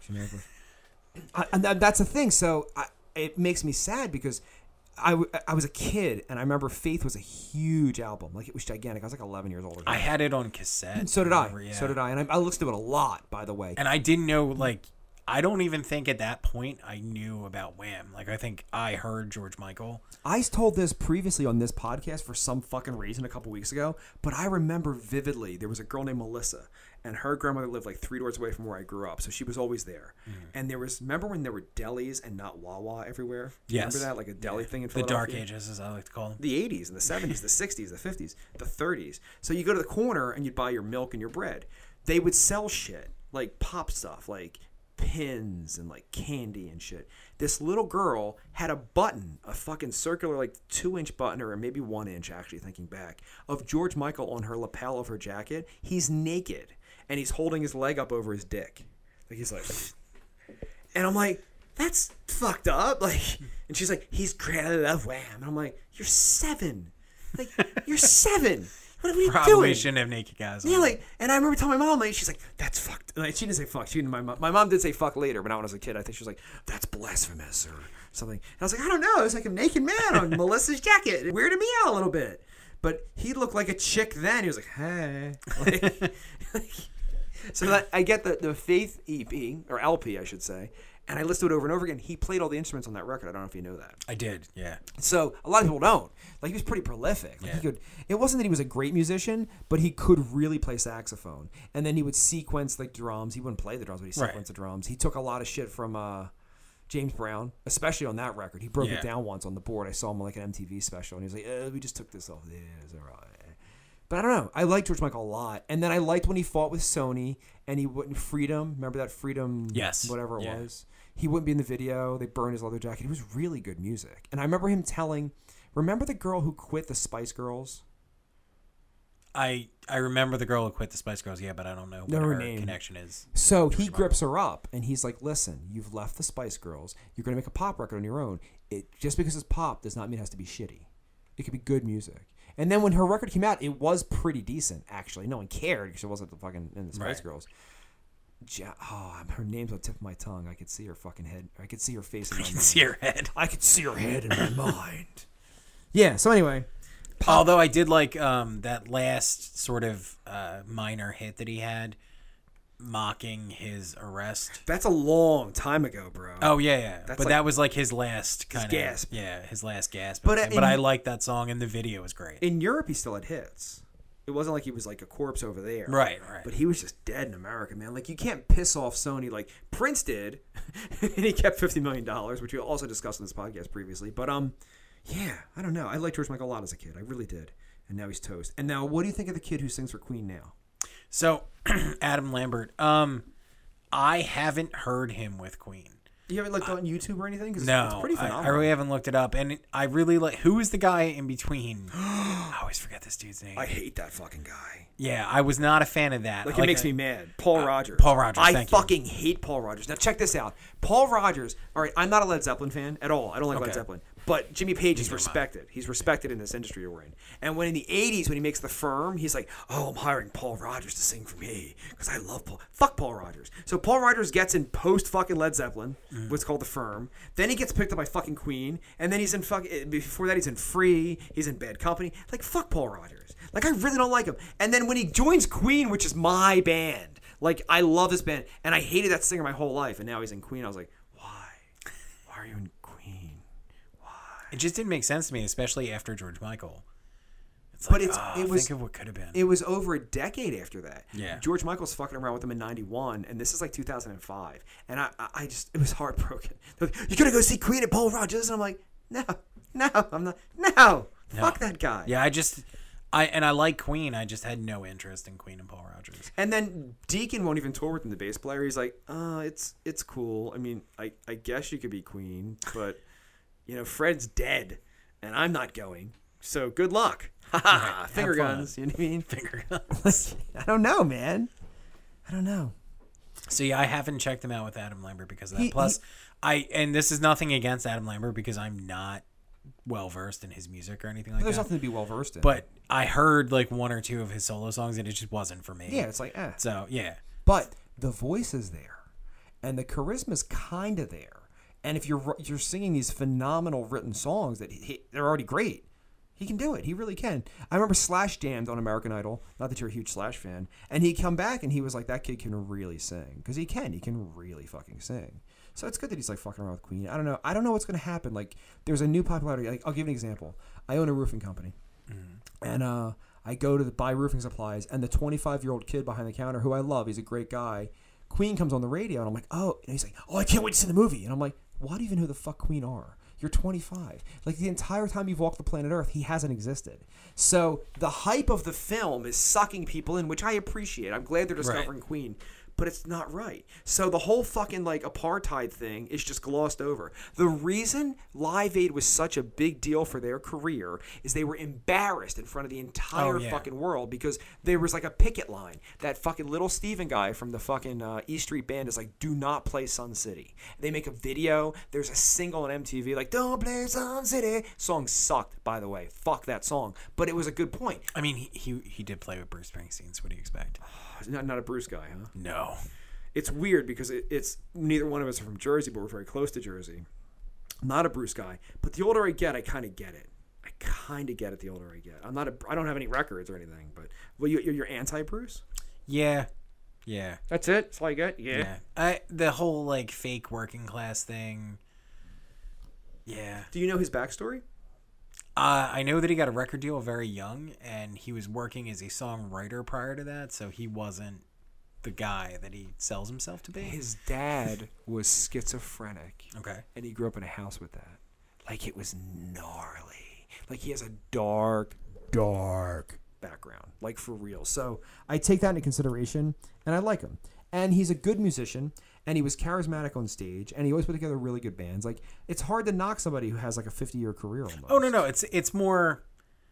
And that's the thing. So it makes me sad because I was a kid and I remember Faith was a huge album. Like, it was gigantic. I was like 11 years old. I had it on cassette. So did I. remember, yeah. So did I. And I listened to it a lot, by the way. And I didn't know, like, I don't even think at that point I knew about Wham. Like, I think I heard George Michael. I told this previously on this podcast for some fucking reason a couple weeks ago, but I remember vividly there was a girl named Melissa, and her grandmother lived like 3 doors away from where I grew up, so she was always there. And remember when there were delis and not Wawa everywhere? Yes. Remember that? Like a deli thing in The Philadelphia? Dark Ages, as I like to call them. The 80s and the 70s, the 60s, the 50s, the 30s. So you go to the corner and you'd buy your milk and your bread. They would sell shit, like pop stuff, like pins and like candy and shit. This little girl had a button, a fucking circular like 2-inch button, or maybe 1 inch actually thinking back, of George Michael on her lapel of her jacket. He's naked and he's holding his leg up over his dick. Like, he's like, and I'm like, that's fucked up. Like, and she's like, he's great, I love Wham. And I'm like, you're 7. Like, you're 7. What are we Probably doing? shouldn't have naked guys on. Yeah, like, and I remember telling my mom, like, she's like, that's fucked. Like, she didn't say fuck. My mom did say fuck later, but not when I was a kid. I think she was like, that's blasphemous or something. And I was like, I don't know. It was like a naked man on Melissa's jacket. It weirded me out a little bit. But he looked like a chick then. He was like, hey. So that I get the Faith EP, or LP, I should say, and I listened to it over and over again. He played all the instruments on that record. I don't know if you know that. I did, yeah. So a lot of people don't. Like, he was pretty prolific. Like, Yeah. he could. It wasn't that he was a great musician, but he could really play saxophone. And then he would sequence like drums. He wouldn't play the drums, but he Right. sequenced the drums. He took a lot of shit from James Brown, especially on that record. He broke Yeah. it down once on the board. I saw him on like an MTV special, and he was like, "We just took this off. Yeah, it's all right." But I don't know. I like George Michael a lot. And then I liked when he fought with Sony and he wouldn't Freedom. Remember that Freedom? Yes. Whatever it Yeah. was. He wouldn't be in the video. They burned his leather jacket. It was really good music. And I remember him remember the girl who quit the Spice Girls? I remember the girl who quit the Spice Girls, yeah, but I don't know what Her her name. connection is. So he grips her up and he's like, listen, you've left the Spice Girls. You're going to make a pop record on your own. Just because it's pop does not mean it has to be shitty. It could be good music. And then when her record came out, it was pretty decent, actually. No one cared because it wasn't in the Spice Right. Girls. Her name's on the tip of my tongue. I could see her fucking head. I could see her face in my I can mind. see her head. I could see her head in my mind. Yeah, so anyway. Although I did like that last sort of minor hit that he had, mocking his arrest. That's a long time ago, bro. Oh yeah. That's But like that was like his last kind of gasp. Yeah, his last gasp. But, But I liked that song, and the video was great. In Europe, he still had hits. It wasn't like he was like a corpse over there. Right. But he was just dead in America, man. Like, you can't piss off Sony like Prince did. And he kept $50 million, which we also discussed in this podcast previously. But, yeah, I don't know. I liked George Michael a lot as a kid. I really did. And now he's toast. And now, what do you think of the kid who sings for Queen now? So, Adam Lambert. I haven't heard him with Queen. You haven't looked on YouTube or anything? 'Cause No, it's pretty I phenomenal. really haven't looked it up, and I really like. Who is the guy in between? I always forget this dude's name. I hate that fucking guy. Yeah, I was not a fan of that. Like, it makes me mad. Paul Rogers. Paul Rogers, I thank you. fucking hate Paul Rogers. Now, check this out. Paul Rogers, all right, I'm not a Led Zeppelin fan at all. I don't like Led Okay. Zeppelin. But Jimmy Page is Neither am I. respected. He's respected in this industry we're in. And when in the 80s, when he makes The Firm, he's like, oh, I'm hiring Paul Rogers to sing for me because I love Paul. Fuck Paul Rogers. So Paul Rogers gets in post-fucking Led Zeppelin, what's called The Firm. Then he gets picked up by fucking Queen. And then he's in before that, he's in Free. He's in Bad Company. Like, fuck Paul Rogers. Like, I really don't like him. And then when he joins Queen, which is my band, like, I love this band. And I hated that singer my whole life. And now he's in Queen. I was like, why? Why are you in Queen? It just didn't make sense to me, especially after George Michael. It's But like, it was think of what could have been. It was over a decade after that. Yeah. George Michael's fucking around with him in 91, and this is like 2005. And I just, it was heartbroken. They're like, you're going to go see Queen at Paul Rogers? And I'm like, no, I'm not. No. Fuck that guy. Yeah, I like Queen. I just had no interest in Queen and Paul Rogers. And then Deacon won't even tour with him, the bass player. He's like, it's cool. I mean, I guess you could be Queen, but, you know, Fred's dead, and I'm not going. So good luck. Right, Finger have fun. guns. You know what I mean? Finger guns. I don't know, man. I don't know. So yeah, I haven't checked him out with Adam Lambert because of that. He- Plus, and this is nothing against Adam Lambert because I'm not well versed in his music or anything like There's that. nothing to be well versed in. But I heard like one or two of his solo songs and it just wasn't for me. yeah, it's like, So yeah. But the voice is there, and the charisma's kind of there. And if you're singing these phenomenal written songs that they're already great, he can do it. He really can. I remember Slash jammed on American Idol. Not that you're a huge Slash fan. And he'd come back and he was like, that kid can really sing. Because he can really fucking sing. So it's good that he's like fucking around with Queen. I don't know what's going to happen. Like, there's a new popularity. Like, I'll give you an example. I own a roofing company. And I go to buy roofing supplies, and the 25-year-old kid behind the counter, who I love, he's a great guy, Queen comes on the radio, and I'm like, oh, and he's like, oh, I can't wait to see the movie. And I'm like, why do you even know who the fuck Queen are? You're 25. Like, the entire time you've walked the planet Earth, he hasn't existed. So the hype of the film is sucking people in, which I appreciate. I'm glad they're discovering Queen. But it's not right. So the whole fucking like apartheid thing is just glossed over. The reason Live Aid was such a big deal for their career is they were embarrassed in front of the entire fucking world because there was like a picket line. That fucking Little Steven guy from the fucking E Street Band is like, do not play Sun City. They make a video. There's a single on MTV like, don't play Sun City. Song sucked, by the way. Fuck that song. But it was a good point. I mean, he did play with Bruce Springsteen, so what do you expect? Not a Bruce guy, huh? No. It's weird because it's neither one of us are from Jersey, but we're very close to Jersey. I'm not a Bruce guy, but the older I get, I kind of get it. I kind of get it the older I get. I don't have any records or anything, but you're anti-Bruce? Yeah. That's it? That's all you got? Yeah. The whole like fake working class thing. Yeah. Do you know his backstory? I know that he got a record deal very young, and he was working as a songwriter prior to that, so he wasn't the guy that he sells himself to be. His dad was schizophrenic. Okay. And he grew up in a house with that. Like, it was gnarly. Like, he has a dark background, like for real. So I take that into consideration, and I like him. And he's a good musician, and he was charismatic on stage, and he always put together really good bands. Like, it's hard to knock somebody who has like a 50-year career almost. Oh no, it's more.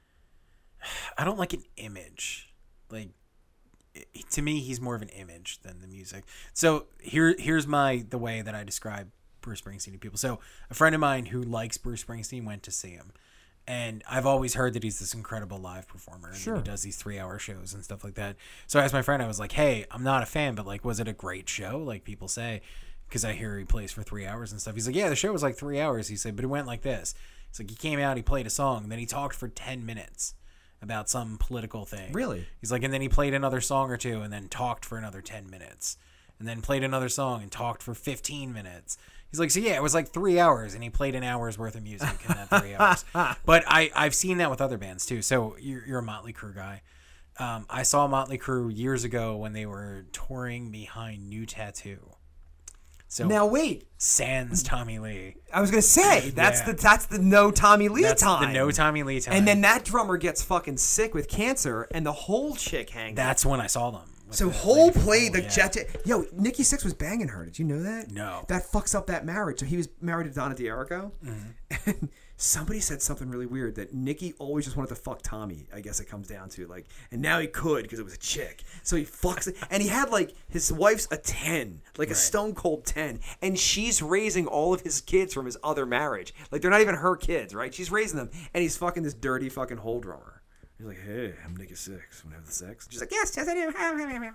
I don't like an image. Like, to me, he's more of an image than the music. So here's the way that I describe Bruce Springsteen to people. So a friend of mine who likes Bruce Springsteen went to see him. And I've always heard that he's this incredible live performer. And Sure. he does these 3-hour shows and stuff like that. So I asked my friend, I was like, hey, I'm not a fan, but like, was it a great show? Like people say, because I hear he plays for 3 hours and stuff. He's like, yeah, the show was like 3 hours. He said, but it went like this. It's like, he came out, he played a song, and then he talked for 10 minutes about some political thing. Really? He's like, and then he played another song or two and then talked for another 10 minutes. And then played another song and talked for 15 minutes. He's like, so yeah, it was like 3 hours, and he played an hour's worth of music in that 3 hours. But I've seen that with other bands too. So you're a Motley Crue guy. I saw Motley Crue years ago when they were touring behind New Tattoo. So Now wait, sans Tommy Lee. I was gonna say that's Yeah. the no Tommy Lee That's time. the no Tommy Lee time. And then that drummer gets fucking sick with cancer, and the whole chick hangs. that's when I saw them. with So the Hole Lady from played the Hole, jet. Yo, Nikki Sixx was banging her. Did you know that? No. That fucks up that marriage. So he was married to Donna D'Errico, Mm-hmm. and somebody said something really weird that Nikki always just wanted to fuck Tommy. I guess it comes down to like, and now he could because it was a chick. So he fucks it, and he had like his wife's a 10, like a stone cold 10, and she's raising all of his kids from his other marriage. Like they're not even her kids, right? She's raising them, and he's fucking this dirty fucking Hole drummer. He's like, hey, I'm Nikki Sixx. Want to have the sex? She's like, yes, I do.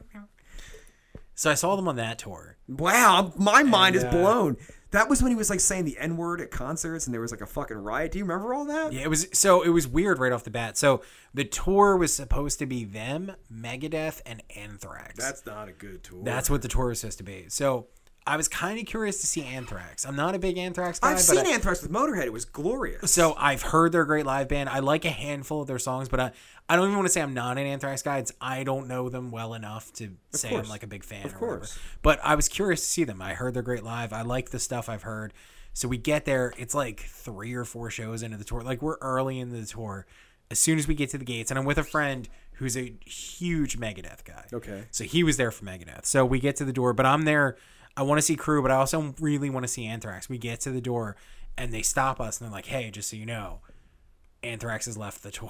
So I saw them on that tour. Wow, my mind is blown. That was when he was like saying the N-word at concerts, and there was like a fucking riot. Do you remember all that? Yeah, it was weird right off the bat. So the tour was supposed to be them, Megadeth, and Anthrax. That's not a good tour. That's what the tour was supposed to be. So I was kind of curious to see Anthrax. I'm not a big Anthrax guy. I've but seen Anthrax with Motorhead. It was glorious. So I've heard they're a great live band. I like a handful of their songs, but I don't even want to say I'm not an Anthrax guy. I don't know them well enough to say course. I'm like a big fan. Of or whatever. course. But I was curious to see them. I heard they're great live. I like the stuff I've heard. So we get there. It's like 3 or 4 shows into the tour. Like we're early into the tour. As soon as we get to the gates, and I'm with a friend who's a huge Megadeth guy. Okay. So he was there for Megadeth. So we get to the door, but I'm there. I want to see Crue, but I also really want to see Anthrax. We get to the door, and they stop us, and they're like, hey, just so you know, Anthrax has left the tour.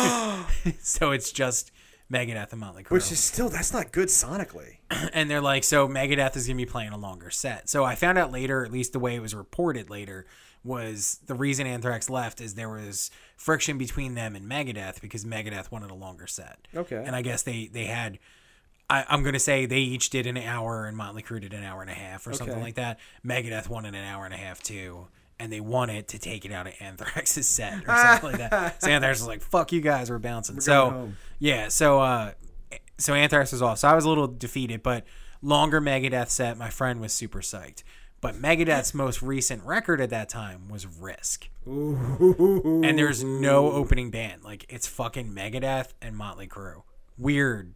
So it's just Megadeth and Motley Crue. Which is still, that's not good sonically. And they're like, so Megadeth is going to be playing a longer set. So I found out later, at least the way it was reported later, was the reason Anthrax left is there was friction between them and Megadeth because Megadeth wanted a longer set. Okay. And I guess they had... I'm going to say they each did an hour and Motley Crue did an hour and a half or something like that. Megadeth wanted an hour and a half too. And they wanted to take it out of Anthrax's set or something like that. So Anthrax was like, fuck you guys, we're bouncing. going So, home. yeah. So Anthrax was off. So I was a little defeated, but longer Megadeth set, my friend was super psyched. But Megadeth's most recent record at that time was Risk. Ooh. And there's no opening band. Like, it's fucking Megadeth and Motley Crue. Weird.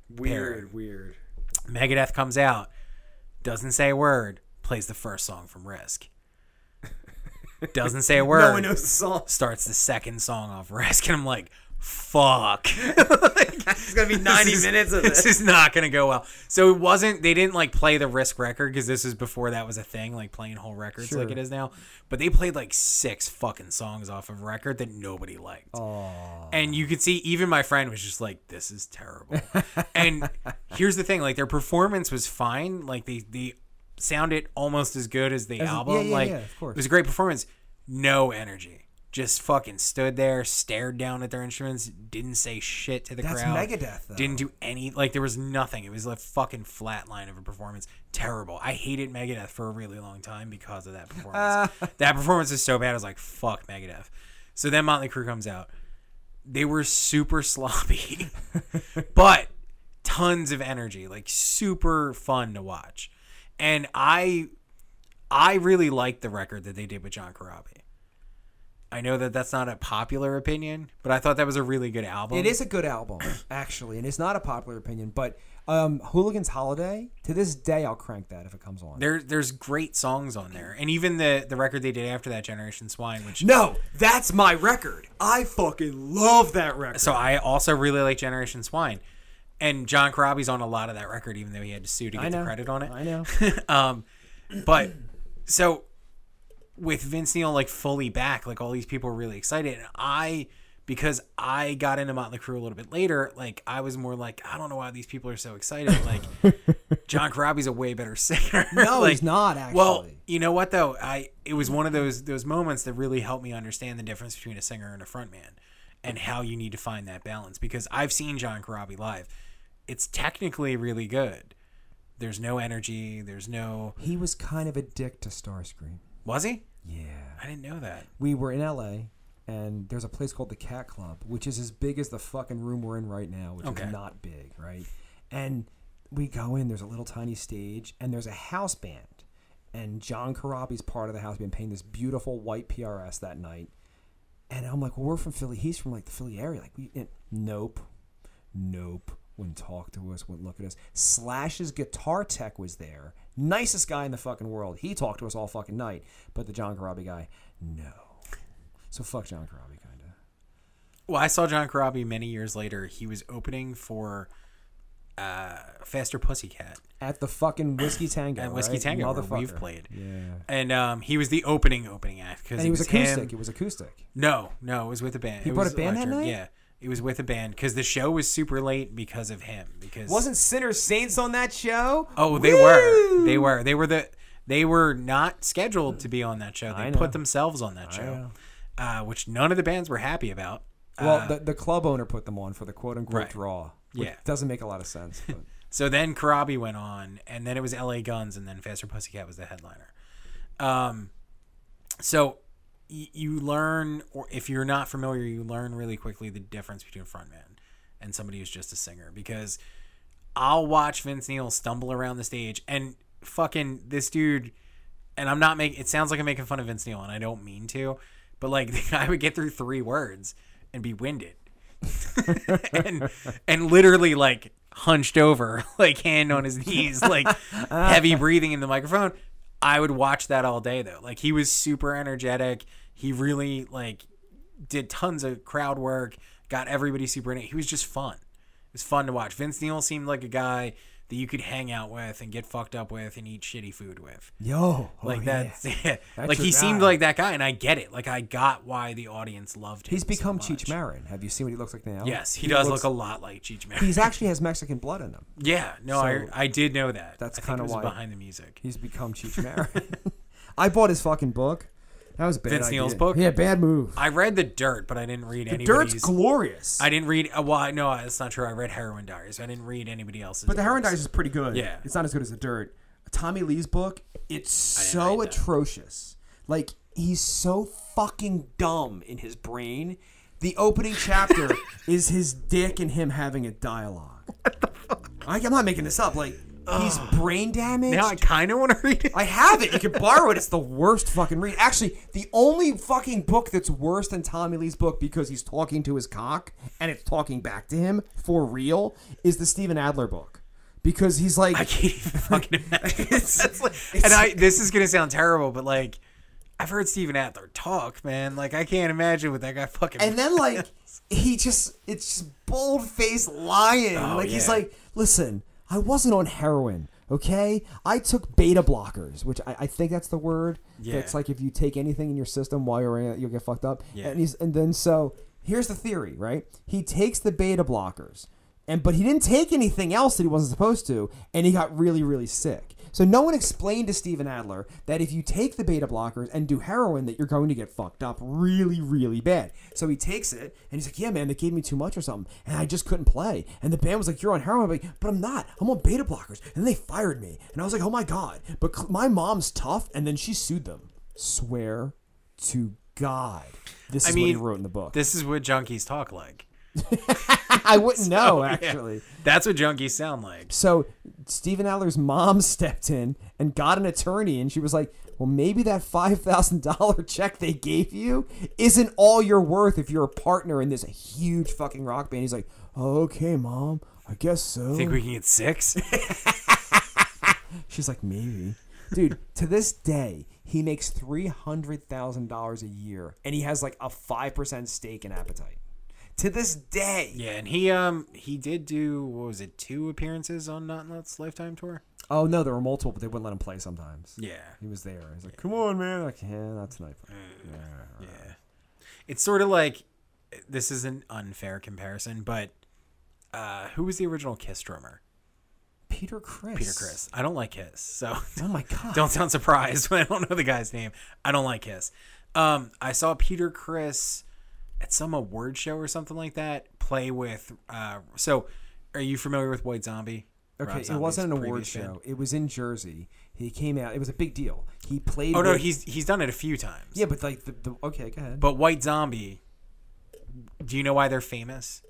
Megadeth comes out, doesn't say a word, plays the first song from Risk. Doesn't say a word. No one knows the song. Starts the second song off Risk, and I'm like, fuck. It's going to be 90 minutes of This this. is not going to go well. So they didn't like play the Risk record because this is before that was a thing, like playing whole records like it is now. But they played like 6 fucking songs off of a record that nobody liked. And you could see even my friend was just like, this is terrible. And here's the thing, like their performance was fine. Like they sounded almost as good as the album. yeah, of course. It was a great performance. No energy. Just fucking stood there, stared down at their instruments, didn't say shit to the That's crowd. Megadeth, though. Didn't do any, like there was nothing. It was a fucking flat line of a performance. Terrible. I hated Megadeth for a really long time because of that performance. That performance is so bad. I was like, fuck Megadeth. So then Motley Crue comes out. They were super sloppy, but tons of energy, like super fun to watch. And I really liked the record that they did with John Corabi. I know that that's not a popular opinion, but I thought that was a really good album. It is a good album, actually, and it's not a popular opinion. But Hooligan's Holiday, to this day, I'll crank that if it comes on. There's great songs on there, and even the record they did after that, Generation Swine, which No, that's my record. I fucking love that record. so I also really like Generation Swine, and John Corabi's on a lot of that record, even though he had to sue to get the credit on it. I know. But so with Vince Neil like fully back, like all these people were really excited, and because I got into Motley Crue a little bit later, like I was more like, I don't know why these people are so excited. Like John Corabi's a way better singer. No, like, he's not, actually. Well, you know what though? It was one of those moments that really helped me understand the difference between a singer and a frontman, and how you need to find that balance. Because I've seen John Corabi live. It's technically really good. There's no energy. There's no. He was kind of a dick to Starscream. Was he? Yeah. I didn't know that. We were in LA, and there's a place called the Cat Club, which is as big as the fucking room we're in right now, which is not big, right? And we go in, there's a little tiny stage, and there's a house band. And John Corabi's part of the house band playing this beautiful white PRS that night. And I'm like, well, we're from Philly. He's from like the Philly area. Like, nope. Wouldn't talk to us, wouldn't look at us. Slash's guitar tech was there. Nicest guy in the fucking world. He talked to us all fucking night. But the John Corabi guy, no. So fuck John Corabi, kind of. Well, I saw John Corabi many years later. He was opening for Faster Pussycat. At the fucking Whiskey Tango, At Whiskey right? Tango, where Motherfucker. we've played. Yeah. And he was the opening act. And he was acoustic. It was acoustic. No, it was with a band. He brought a band that night? Yeah. It was with a band because the show was super late because of him. Because Wasn't Sinners Saints on that show? Oh, they were. They were not scheduled to be on that show. They put themselves on that show, which none of the bands were happy about. Well, the club owner put them on for the quote unquote Right. draw. Which Yeah. doesn't make a lot of sense. But. So then Corabi went on, and then it was LA Guns, and then Faster Pussycat was the headliner. So you learn, or if you're not familiar, you learn really quickly the difference between a frontman and somebody who's just a singer. Because I'll watch Vince Neil stumble around the stage, and fucking this dude, and I'm not making, it sounds like I'm making fun of Vince Neil, and I don't mean to, but like the guy would get through 3 words and be winded. and literally like hunched over, like hand on his knees, like heavy breathing in the microphone. I would watch that all day though. Like he was super energetic. He really like did tons of crowd work, got everybody super in it. He was just fun. It was fun to watch. Vince Neil seemed like a guy that you could hang out with and get fucked up with and eat shitty food with. Like that's That's like your he seemed guy. like that guy, and I get it. Like I got why the audience loved him. He's become so much. Cheech Marin. Have you seen what he looks like now? Yes, he does looks- look a lot like Cheech Marin. He actually has Mexican blood in him. Yeah, no, So, I did know that. that's I think kinda it was why- behind the music. He's become Cheech Marin. I bought his fucking book. That was a bad. Vince idea. Neil's book? Yeah, bad move. I read The Dirt, but I didn't read The anybody's. Dirt's glorious. I didn't read. Well, no, that's not true. I read Heroin Diaries. I didn't read anybody else's. But the Heroin books. Diaries is pretty good. Yeah. It's not as good as The Dirt. Tommy Lee's book, it's didn't so read that. atrocious. Like, he's so fucking dumb in his brain. The opening chapter is his dick and him having a dialogue. What the fuck? I'm not making this up. Like, he's brain damaged. Now I kind of want to read it. I have it. You can borrow it. It's the worst fucking read. Actually, the only fucking book that's worse than Tommy Lee's book because he's talking to his cock and it's talking back to him for real is the Steven Adler book. Because he's like... I can't even fucking imagine. This is gonna sound terrible, but like, I've heard Steven Adler talk, man. Like, I can't imagine what that guy fucking. And then, like, it's just bold-faced lying. He's yeah. like, listen, I wasn't on heroin, okay? I took beta blockers, which I think that's the word. Yeah. It's like if you take anything in your system while you're in it, you'll get fucked up. Yeah. And then so here's the theory, right? He takes the beta blockers, but he didn't take anything else that he wasn't supposed to, and he got really, really sick. So no one explained to Steven Adler that if you take the beta blockers and do heroin that you're going to get fucked up really, really bad. So he takes it and he's like, yeah, man, they gave me too much or something and I just couldn't play. And the band was like, you're on heroin. I'm like, but I'm not. I'm on beta blockers. And then they fired me. And I was like, oh my God. But my mom's tough. And then she sued them. Swear to God. This is what he wrote in the book. This is what junkies talk like. I wouldn't know, Yeah. actually. That's what junkies sound like. So Steven Adler's mom stepped in and got an attorney, and she was like, well, maybe that $5,000 check they gave you isn't all you're worth if you're a partner in this huge fucking rock band. He's like, oh, okay, Mom, I guess so. Think we can get 6? She's like, maybe. Dude, to this day, he makes $300,000 a year, and he has like a 5% stake in Appetite. To this day. Yeah, and he did do, what was it, 2 appearances on Not Nuts Lifetime Tour? Oh, no, there were multiple, but they wouldn't let him play sometimes. Yeah. He was there. He's like, come on, man. Like, yeah, not tonight. Yeah. It's sort of like, this is an unfair comparison, but who was the original Kiss drummer? Peter Criss. Peter Criss. I don't like Kiss, so Oh, my God. don't sound surprised when I don't know the guy's name. I don't like Kiss. I saw Peter Criss at some award show or something like that play with, so are you familiar with White Zombie? Okay, Rob it wasn't an Zombie's award previous band? show. It was in Jersey. He came out. It was a big deal. He played. Oh, no, with- he's done it a few times. Yeah, but like the okay, go ahead. But White Zombie, do you know why they're famous?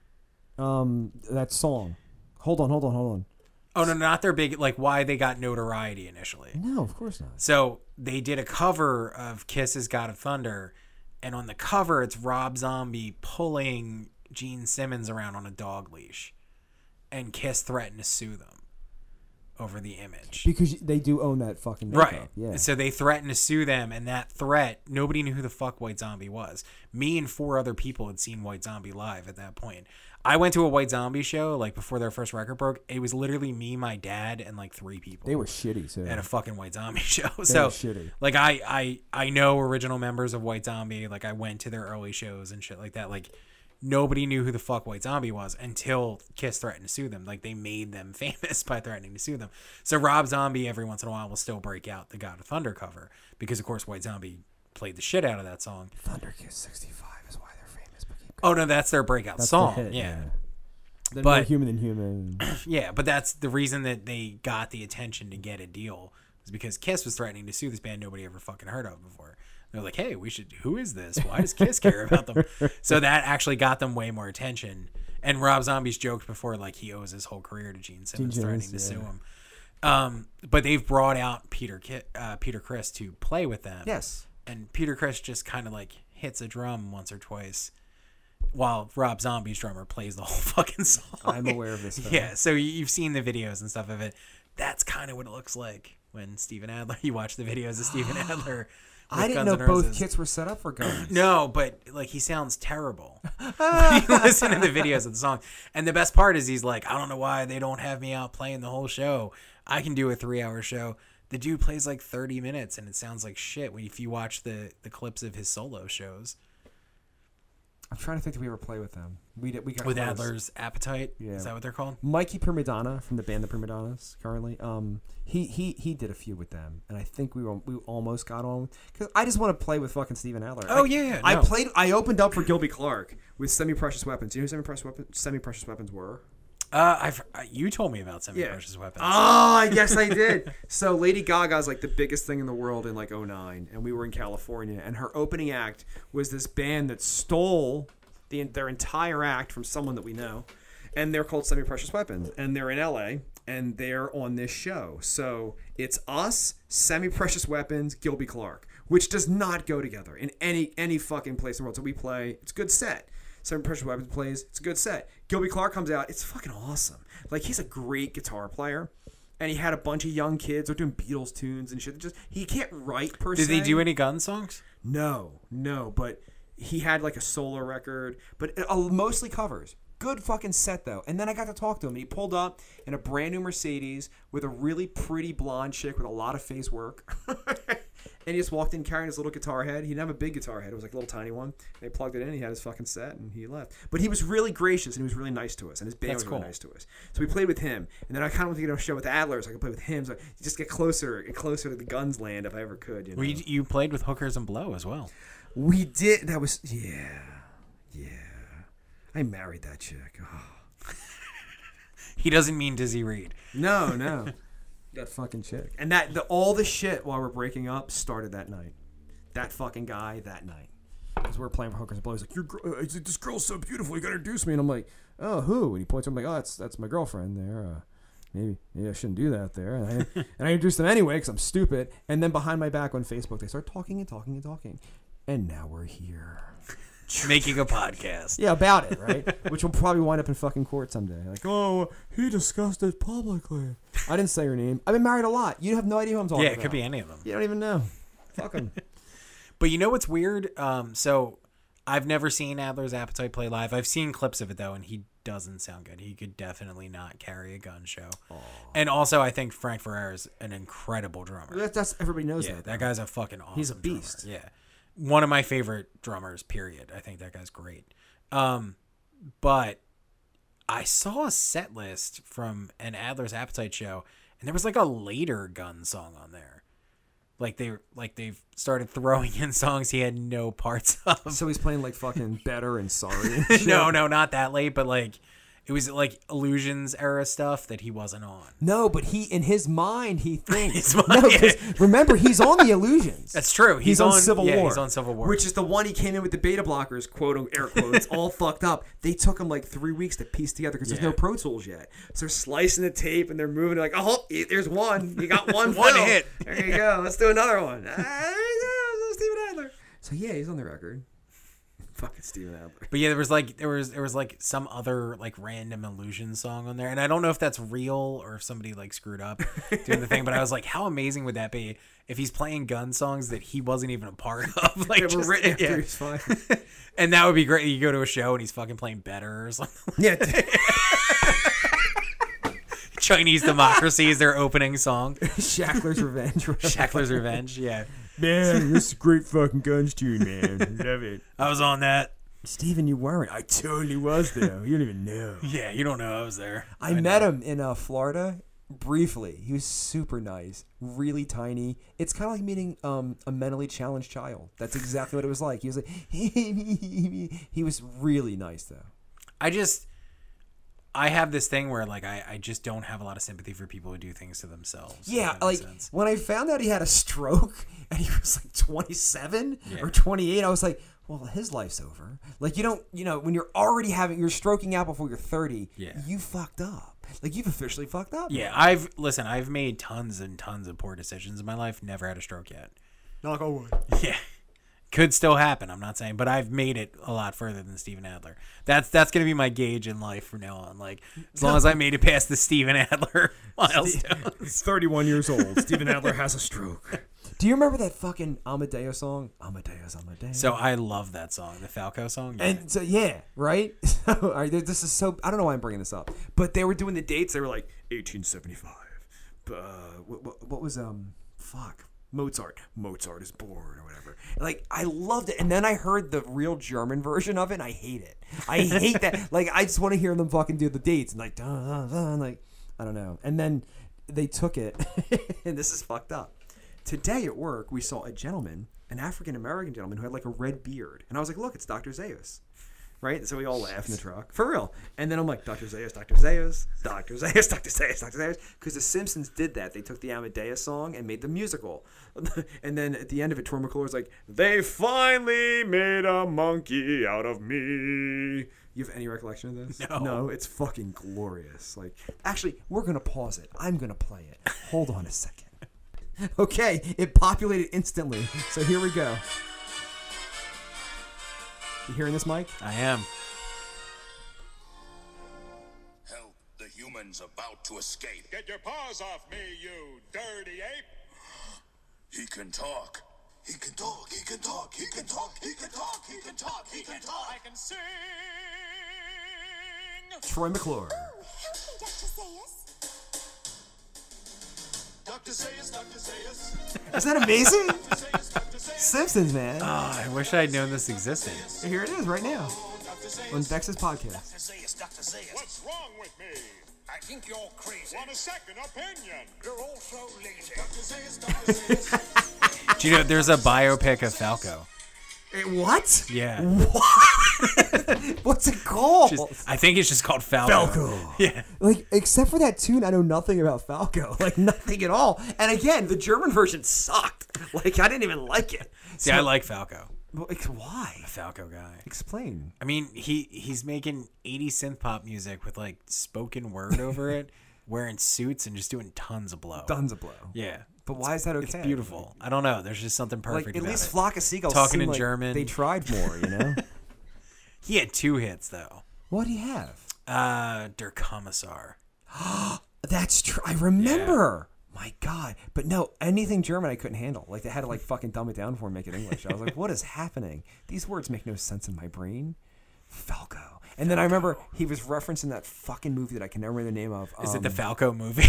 That song. Hold on. Oh, no, not their big, like why they got notoriety initially. No, of course not. So they did a cover of Kiss's God of Thunder, and on the cover it's Rob Zombie pulling Gene Simmons around on a dog leash, and Kiss threatened to sue them over the image. Because they do own that fucking makeup. Right. Yeah. So they threatened to sue them, and that threat, nobody knew who the fuck White Zombie was. Me and 4 other people had seen White Zombie live at that point. I went to a White Zombie show, like, before their first record broke. It was literally me, my dad, and, like, 3 people. They were shitty too. At a fucking White Zombie show. They So, were shitty. like, I know original members of White Zombie. Like, I went to their early shows and shit like that. Like, nobody knew who the fuck White Zombie was until Kiss threatened to sue them. Like, they made them famous by threatening to sue them. So Rob Zombie, every once in a while, will still break out the God of Thunder cover because, of course, White Zombie played the shit out of that song. Thunder Kiss 65 is why they're famous. But keep Oh, no, that's their breakout That's song. the hit, yeah. They're But- more human than human. Yeah, but that's the reason that they got the attention to get a deal was because Kiss was threatening to sue this band nobody ever fucking heard of before. They're like, hey, who is this? Why does Kiss care about them? So that actually got them way more attention. And Rob Zombie's joked before, like, he owes his whole career to Gene Simmons threatening to sue him. But they've brought out Peter Criss to play with them. Yes. And Peter Criss just kind of, like, hits a drum once or twice while Rob Zombie's drummer plays the whole fucking song. I'm aware of this. Film. Yeah, so you've seen the videos and stuff of it. That's kind of what it looks like when Steven Adler. You watch the videos of Steven Adler. I didn't Guns know N' both Roses. kits were set up for guns. No, but like he sounds terrible. When you listen to the videos of the song, and the best part is he's like, I don't know why they don't have me out playing the whole show. I can do a 3-hour show. The dude plays like 30 minutes, and it sounds like shit. If you watch the clips of his solo shows. I'm trying to think if we ever play with them. We got With close. Adler's Appetite, Yeah. is that what they're called? Mikey Primadonna from the band The Primadonnas currently. He did a few with them, and I think we almost got on because I just want to play with fucking Steven Adler. Oh, yeah, no. I opened up for Gilby Clarke with Semi Precious Weapons. You know who Semi Precious Weapons were? You told me about Semi Precious Weapons. Oh, I guess I did. So Lady Gaga's like the biggest thing in the world in like 2009, and we were in California, and her opening act was this band that stole their entire act from someone that we know, and they're called Semi Precious Weapons, and they're in LA, and they're on this show. So it's us, Semi Precious Weapons, Gilby Clarke, which does not go together in any fucking place in the world. So we play, it's a good set. Semi Precious Weapons plays, it's a good set. Gilby Clarke comes out, it's fucking awesome. Like, he's a great guitar player, and he had a bunch of young kids. They're doing Beatles tunes and shit. He can't write per se. Did they do any gun songs? No, but he had like a solo record, but mostly covers. Good fucking set though. And then I got to talk to him. He pulled up in a brand new Mercedes with a really pretty blonde chick with a lot of face work. And he just walked in carrying his little guitar head. He didn't have a big guitar head. It was like a little tiny one. They plugged it in. He had his fucking set, and he left. But he was really gracious, and he was really nice to us, and his band was really nice to us. So we played with him. And then I kind of wanted to get on a show with Adler, so I could play with him. So just get closer and closer to the guns land if I ever could. You know? You played with Hookers and Blow as well. We did. That was, yeah. I married that chick. Oh. He doesn't mean Dizzy Reed. No. That fucking chick. And all the shit while we're breaking up started that night. That fucking guy that night. Because we're playing for Hookers and Blow. He's like, this girl's so beautiful. You got to introduce me. And I'm like, oh, who? And he points. I'm like, oh, that's my girlfriend there. maybe I shouldn't do that there. And I introduced them anyway because I'm stupid. And then behind my back on Facebook, they start talking and talking and talking. And now we're here. Making a podcast. Yeah, about it, right? Which will probably wind up in fucking court someday. Like, oh, he discussed it publicly. I didn't say her name. I've been married a lot. You have no idea who I'm talking Yeah, about. it could be any of them. You don't even know. Fuck him. But you know what's weird? So I've never seen Adler's Appetite play live. I've seen clips of it, though, and he doesn't sound good. He could definitely not carry a gun show. Aww. And also, I think Frank Ferrer is an incredible drummer. That's everybody knows Yeah, that. that guy's a fucking awesome He's a beast. drummer. Yeah. One of my favorite drummers, period. I think that guy's great. But I saw a set list from an Adler's Appetite show, and there was like a later gun song on there. They've started throwing in songs he had no parts of. So he's playing like fucking Better and Sorry. And shit. No, not that late, but like it was like Illusions era stuff that he wasn't on. No, but he in his mind he thinks. His mind, no, because remember he's on the Illusions. That's true. He's on Civil War. He's on Civil War, which is the one he came in with the beta blockers, quote air quotes, all fucked up. They took him like 3 weeks to piece together because there's no Pro Tools yet. So they're slicing the tape and they're moving like, oh, there's one. You got one. One fill. hit. There you go. Let's do another one. There you go. Steven Adler. So yeah, he's on the record. Fucking Steven Adler. But yeah, there was like some other like random Illusion song on there, and I don't know if that's real or if somebody like screwed up doing the thing. But I was like, how amazing would that be if he's playing gun songs that he wasn't even a part of? Like, They were written after he's fine. And that would be great. You go to a show and he's fucking playing Better or something. Yeah. Chinese Democracy is their opening song. Shackler's Revenge. Shackler's Revenge. Yeah. Man, this is a great fucking Guns tune, man. Love it. I was on that. Steven, you weren't. I totally was, though. You don't even know. Yeah, you don't know I was there. I met him in Florida briefly. He was super nice, really tiny. It's kind of like meeting a mentally challenged child. That's exactly what it was like. He was like, he was really nice, though. I have this thing where like I just don't have a lot of sympathy for people who do things to themselves. Yeah, like when I found out he had a stroke and he was like 27 or 28, I was like, well, his life's over. Like when you're stroking out before you're 30, you fucked up. Like you've officially fucked up. Yeah, I've made tons and tons of poor decisions in my life. Never had a stroke yet. Knock on wood. Yeah. Could still happen, I'm not saying, but I've made it a lot further than Steven Adler. That's going to be my gauge in life from now on. Like, as long as I made it past the Steven Adler milestone. He's 31 years old. Steven Adler has a stroke. Do you remember that fucking Amadeus song? Amadeus. So I love that song, the Falco song. Yeah. And so, yeah, right? So, all right, this is so, I don't know why I'm bringing this up, but they were doing the dates. They were like 1875. What was, Mozart is born or whatever. Like, I loved it. And then I heard the real German version of it, and I hate it. I hate that. Like, I just want to hear them fucking do the dates. And like, like, I don't know. And then they took it, and this is fucked up. Today at work, we saw a gentleman, an African-American gentleman who had like a red beard. And I was like, look, it's Dr. Zayas. Right? So we all laugh in the truck. For real. And then I'm like, Dr. Zayas. Because the Simpsons did that. They took the Amadeus song and made the musical. And then at the end of it, Troy McClure's like, they finally made a monkey out of me. You have any recollection of this? No, it's fucking glorious. Like, actually, we're going to pause it. I'm going to play it. Hold on a second. Okay, it populated instantly. So here we go. You hearing this, Mike? I am. Help, the humans about to escape. Get your paws off me, you dirty ape! He can talk. He can talk. He can talk. He can talk. He can talk. He can talk. He can talk. I can sing! Troy McClure. Dr. Zayas, Dr. Zayas. Isn't that amazing? Simpsons, man. Oh, I wish I'd known this existed. Here it is right now on Dex's podcast. Dr. Zayas, Dr. Zayas. What's wrong with me? I think you're crazy. Want a second opinion? You're all so lazy. Dr. Zayas, Dr. Zayas. Do you know there's a biopic of Falco? What? Yeah. What? What's it called? I think it's just called Falco. Yeah. Like, except for that tune, I know nothing about Falco. Like, nothing at all. And again, the German version sucked. Like, I didn't even like it. See, I like Falco. Well, why? The Falco guy. Explain. I mean, he's making 80s synth pop music with like spoken word over it. wearing suits and just doing tons of blow. Tons of blow. Yeah. But why is that okay? It's beautiful. I don't know. There's just something perfect Like, at about least it. Flock of Seagulls Talking seem in like German. They tried more, you know? He had 2 hits, though. What do you have? Der Kommissar. That's true. I remember. My God. But no, anything German I couldn't handle. Like, they had to, like, fucking dumb it down for me and make it English. I was like, what is happening? These words make no sense in my brain. Falco. And then I remember he was referencing that fucking movie that I can never remember the name of. Is it the Falco movie?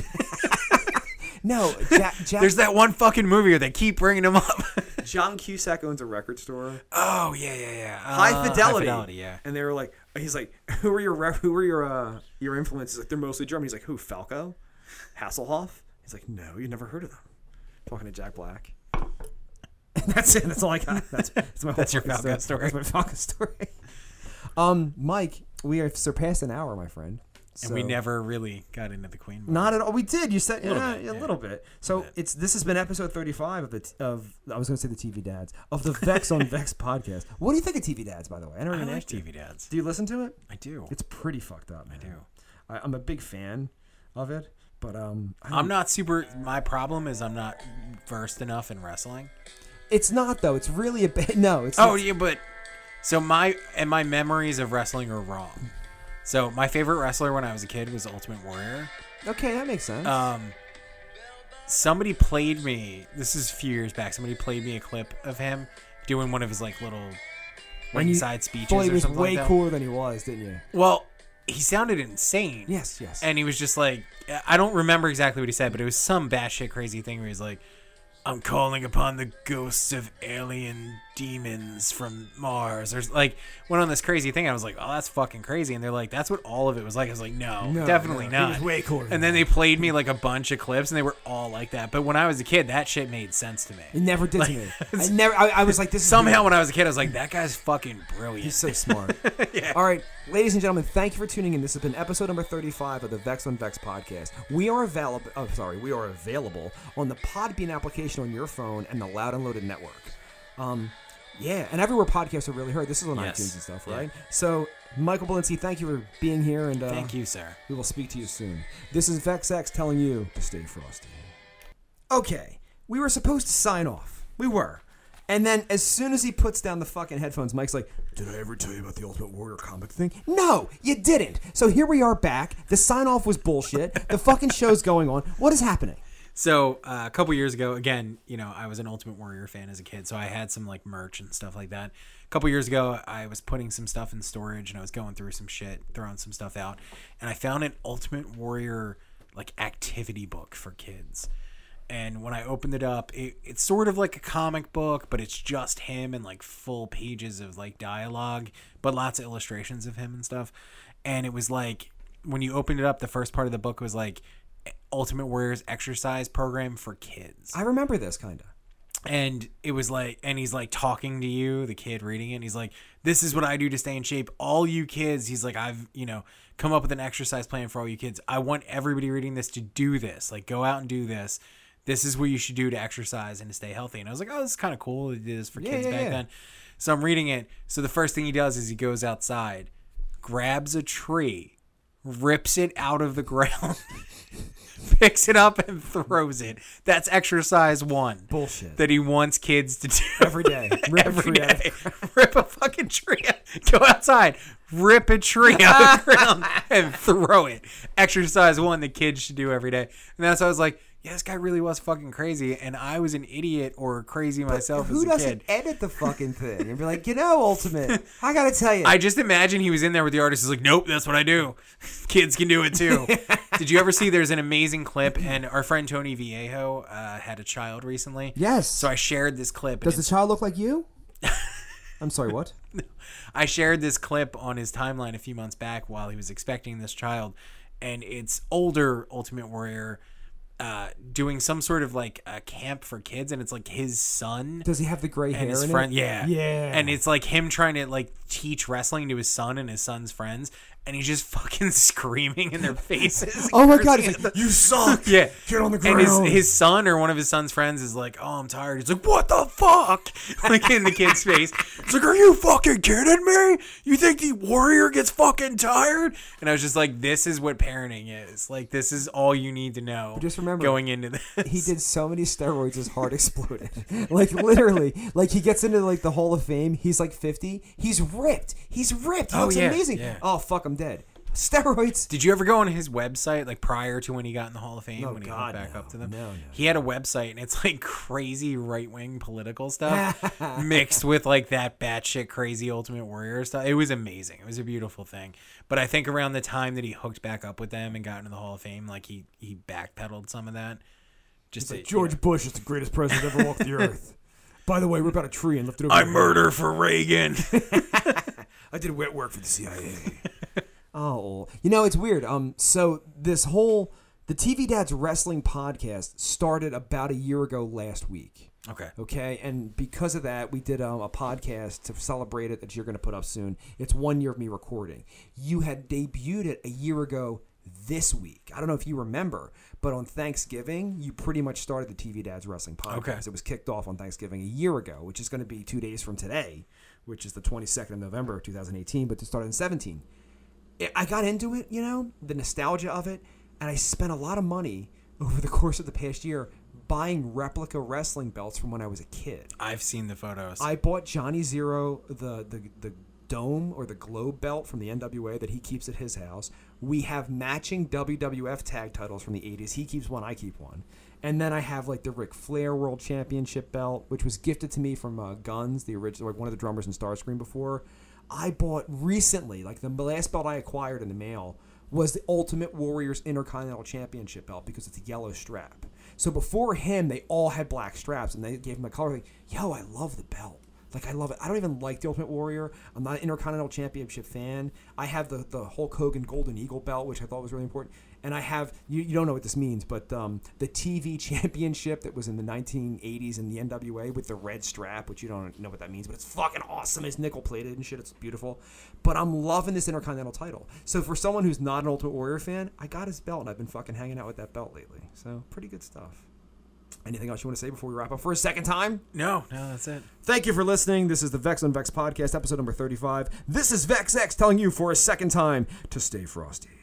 No. There's that one fucking movie where they keep bringing him up. John Cusack owns a record store. Oh, yeah. High Fidelity. High Fidelity, yeah. And they were like, he's like, who are your influences? Like, they're mostly German. He's like, who? Falco? Hasselhoff? He's like, no, you never heard of them. Talking to Jack Black. That's it. That's all I got. That's my whole That's your fucking Falco story. That's my Falco story. Mike, we have surpassed an hour, my friend. And we never really got into the Queen movie. Not at all. We did. You said a bit. little bit. So this has been episode 35 of I was going to say the TV Dads of the Vex on Vex podcast. What do you think of TV Dads, by the way? I never I even like asked you. TV Dads. Do you listen to it? I do. It's pretty fucked up, man. I do. I'm a big fan of it, but I'm not super. My problem is I'm not versed enough in wrestling. It's not though. It's really a bit. No, it's. Oh yeah, but so my memories of wrestling are wrong. So my favorite wrestler when I was a kid was Ultimate Warrior. Okay, that makes sense. Somebody played me. This is a few years back. Somebody played me a clip of him doing one of his like little ringside speeches thought he or was something way like that. cooler than he was, didn't you? Well, he sounded insane. Yes. And he was just like, I don't remember exactly what he said, but it was some batshit crazy thing where he's like, I'm calling upon the ghosts of alien demons from Mars. Or like, went on this crazy thing. I was like, oh, that's fucking crazy. And they're like, that's what all of it was like. I was like, no, definitely no. not. He was way cooler than And then that. they played me like a bunch of clips and they were all like that. But when I was a kid, that shit made sense to me. It never did to me. I was like, this is Somehow weird. when I was a kid, I was like, that guy's fucking brilliant. He's so smart. Yeah. All right, ladies and gentlemen, thank you for tuning in. This has been episode number 35 of the Vex on Vex podcast. We are available. We are available on the Podbean application on your phone and the Loud and Loaded network. Yeah, and everywhere podcasts are really heard. This is on Yes. iTunes and stuff, Yeah. right? So, Michael Belinsky, thank you for being here, and Thank you, sir. we will speak to you soon. This is VexX telling you to stay frosty. Okay, we were supposed to sign off. We were. And then as soon as he puts down the fucking headphones, Mike's like, did I ever tell you about the Ultimate Warrior comic thing? No, you didn't. So here we are back. The sign-off was bullshit. The fucking show's going on. What is happening? So a couple years ago, again, I was an Ultimate Warrior fan as a kid, so I had some like merch and stuff like that. A couple years ago, I was putting some stuff in storage and I was going through some shit, throwing some stuff out, and I found an Ultimate Warrior like activity book for kids. And when I opened it up, it's sort of like a comic book, but it's just him and like full pages of like dialogue, but lots of illustrations of him and stuff. And it was like, when you opened it up, the first part of the book was like Ultimate Warrior's exercise program for kids. I remember this, kind of. And it was like, and he's like talking to you, the kid reading it. And he's like, this is what I do to stay in shape. All you kids, he's like, I've, come up with an exercise plan for all you kids. I want everybody reading this to do this. Like, go out and do this. This is what you should do to exercise and to stay healthy. And I was like, oh, this is kind of cool. He did this for kids back then. So I'm reading it. So the first thing he does is he goes outside, grabs a tree, rips it out of the ground, picks it up and throws it. That's exercise 1. Bullshit. That he wants kids to do. Every day. Rip a Every tree out of day. Rip a fucking tree out. Go outside, rip a tree out of the ground and throw it. Exercise 1 that kids should do every day. And that's why I was like, yeah, this guy really was fucking crazy, and I was an idiot or crazy myself as Who a doesn't kid. edit the fucking thing and be like, Ultimate, I gotta tell you. I just imagine he was in there with the artist. He's like, nope, that's what I do. Kids can do it too. Did you ever see there's an amazing clip, and our friend Tony Viejo had a child recently. Yes. So I shared this clip. Does the child look like you? I'm sorry, what? I shared this clip on his timeline a few months back while he was expecting this child, and it's older Ultimate Warrior doing some sort of like a camp for kids, and it's like his son Does he have the gray hair and his in friend. it? Yeah. Yeah. And it's like him trying to like teach wrestling to his son and his son's friends, and he's just fucking screaming in their faces. Oh my God! cursing It's at like, them. you suck. Yeah. Get on the And ground. his son or one of his son's friends is like, oh, I'm tired. He's like, what the fuck? Like in the kid's face. It's like, are you fucking kidding me? You think the warrior gets fucking tired? And I was just like, this is what parenting is. Like, this is all you need to know. Just remember, going into this. He did so many steroids, his heart exploded. Like literally, like he gets into like the Hall of Fame. He's like 50. He's ripped. He looks yeah, amazing. yeah. Oh fuck, I'm dead. Steroids. Did you ever go on his website, like prior to when he got in the Hall of Fame, Oh, when he God, went back no. up to them? No. He had a website, and it's like crazy right-wing political stuff mixed with like that batshit crazy Ultimate Warrior stuff. It was amazing. It was a beautiful thing. But I think around the time that he hooked back up with them and got into the Hall of Fame, like he backpedaled some of that. Just Like, George Bush is the greatest president ever walked the earth. By the way, rip out a tree and lift it over. I your head. murder for Reagan. I did wet work for the CIA. Oh, it's weird. So this whole the TV Dads Wrestling podcast started about a year ago last week. Okay, and because of that, we did a podcast to celebrate it that you're going to put up soon. It's 1 year of me recording. You had debuted it a year ago this week. I don't know if you remember, but on Thanksgiving, you pretty much started the TV Dads Wrestling podcast. Okay. It was kicked off on Thanksgiving a year ago, which is going to be 2 days from today, which is the 22nd of November, 2018, but it started in 17. I got into it, the nostalgia of it, and I spent a lot of money over the course of the past year buying replica wrestling belts from when I was a kid. I've seen the photos. I bought Johnny Zero the dome or the globe belt from the NWA that he keeps at his house. We have matching WWF tag titles from the 80s. He keeps one, I keep one. And then I have like the Ric Flair World Championship belt, which was gifted to me from Guns, the original, one of the drummers in Starscream before. I bought recently, like the last belt I acquired in the mail was the Ultimate Warrior's Intercontinental Championship belt because it's a yellow strap. So before him, they all had black straps, and they gave him a color. Like, yo, I love the belt. Like, I love it. I don't even like the Ultimate Warrior. I'm not an Intercontinental Championship fan. I have the Hulk Hogan Golden Eagle belt, which I thought was really important. And I have, you don't know what this means, but the TV Championship that was in the 1980s in the NWA with the red strap, which you don't know what that means, but it's fucking awesome. It's nickel-plated and shit. It's beautiful. But I'm loving this Intercontinental title. So for someone who's not an Ultimate Warrior fan, I got his belt, and I've been fucking hanging out with that belt lately. So pretty good stuff. Anything else you want to say before we wrap up for a second time? No, that's it. Thank you for listening. This is the Vex on Vex podcast, episode number 35. This is Vex X telling you for a second time to stay frosty.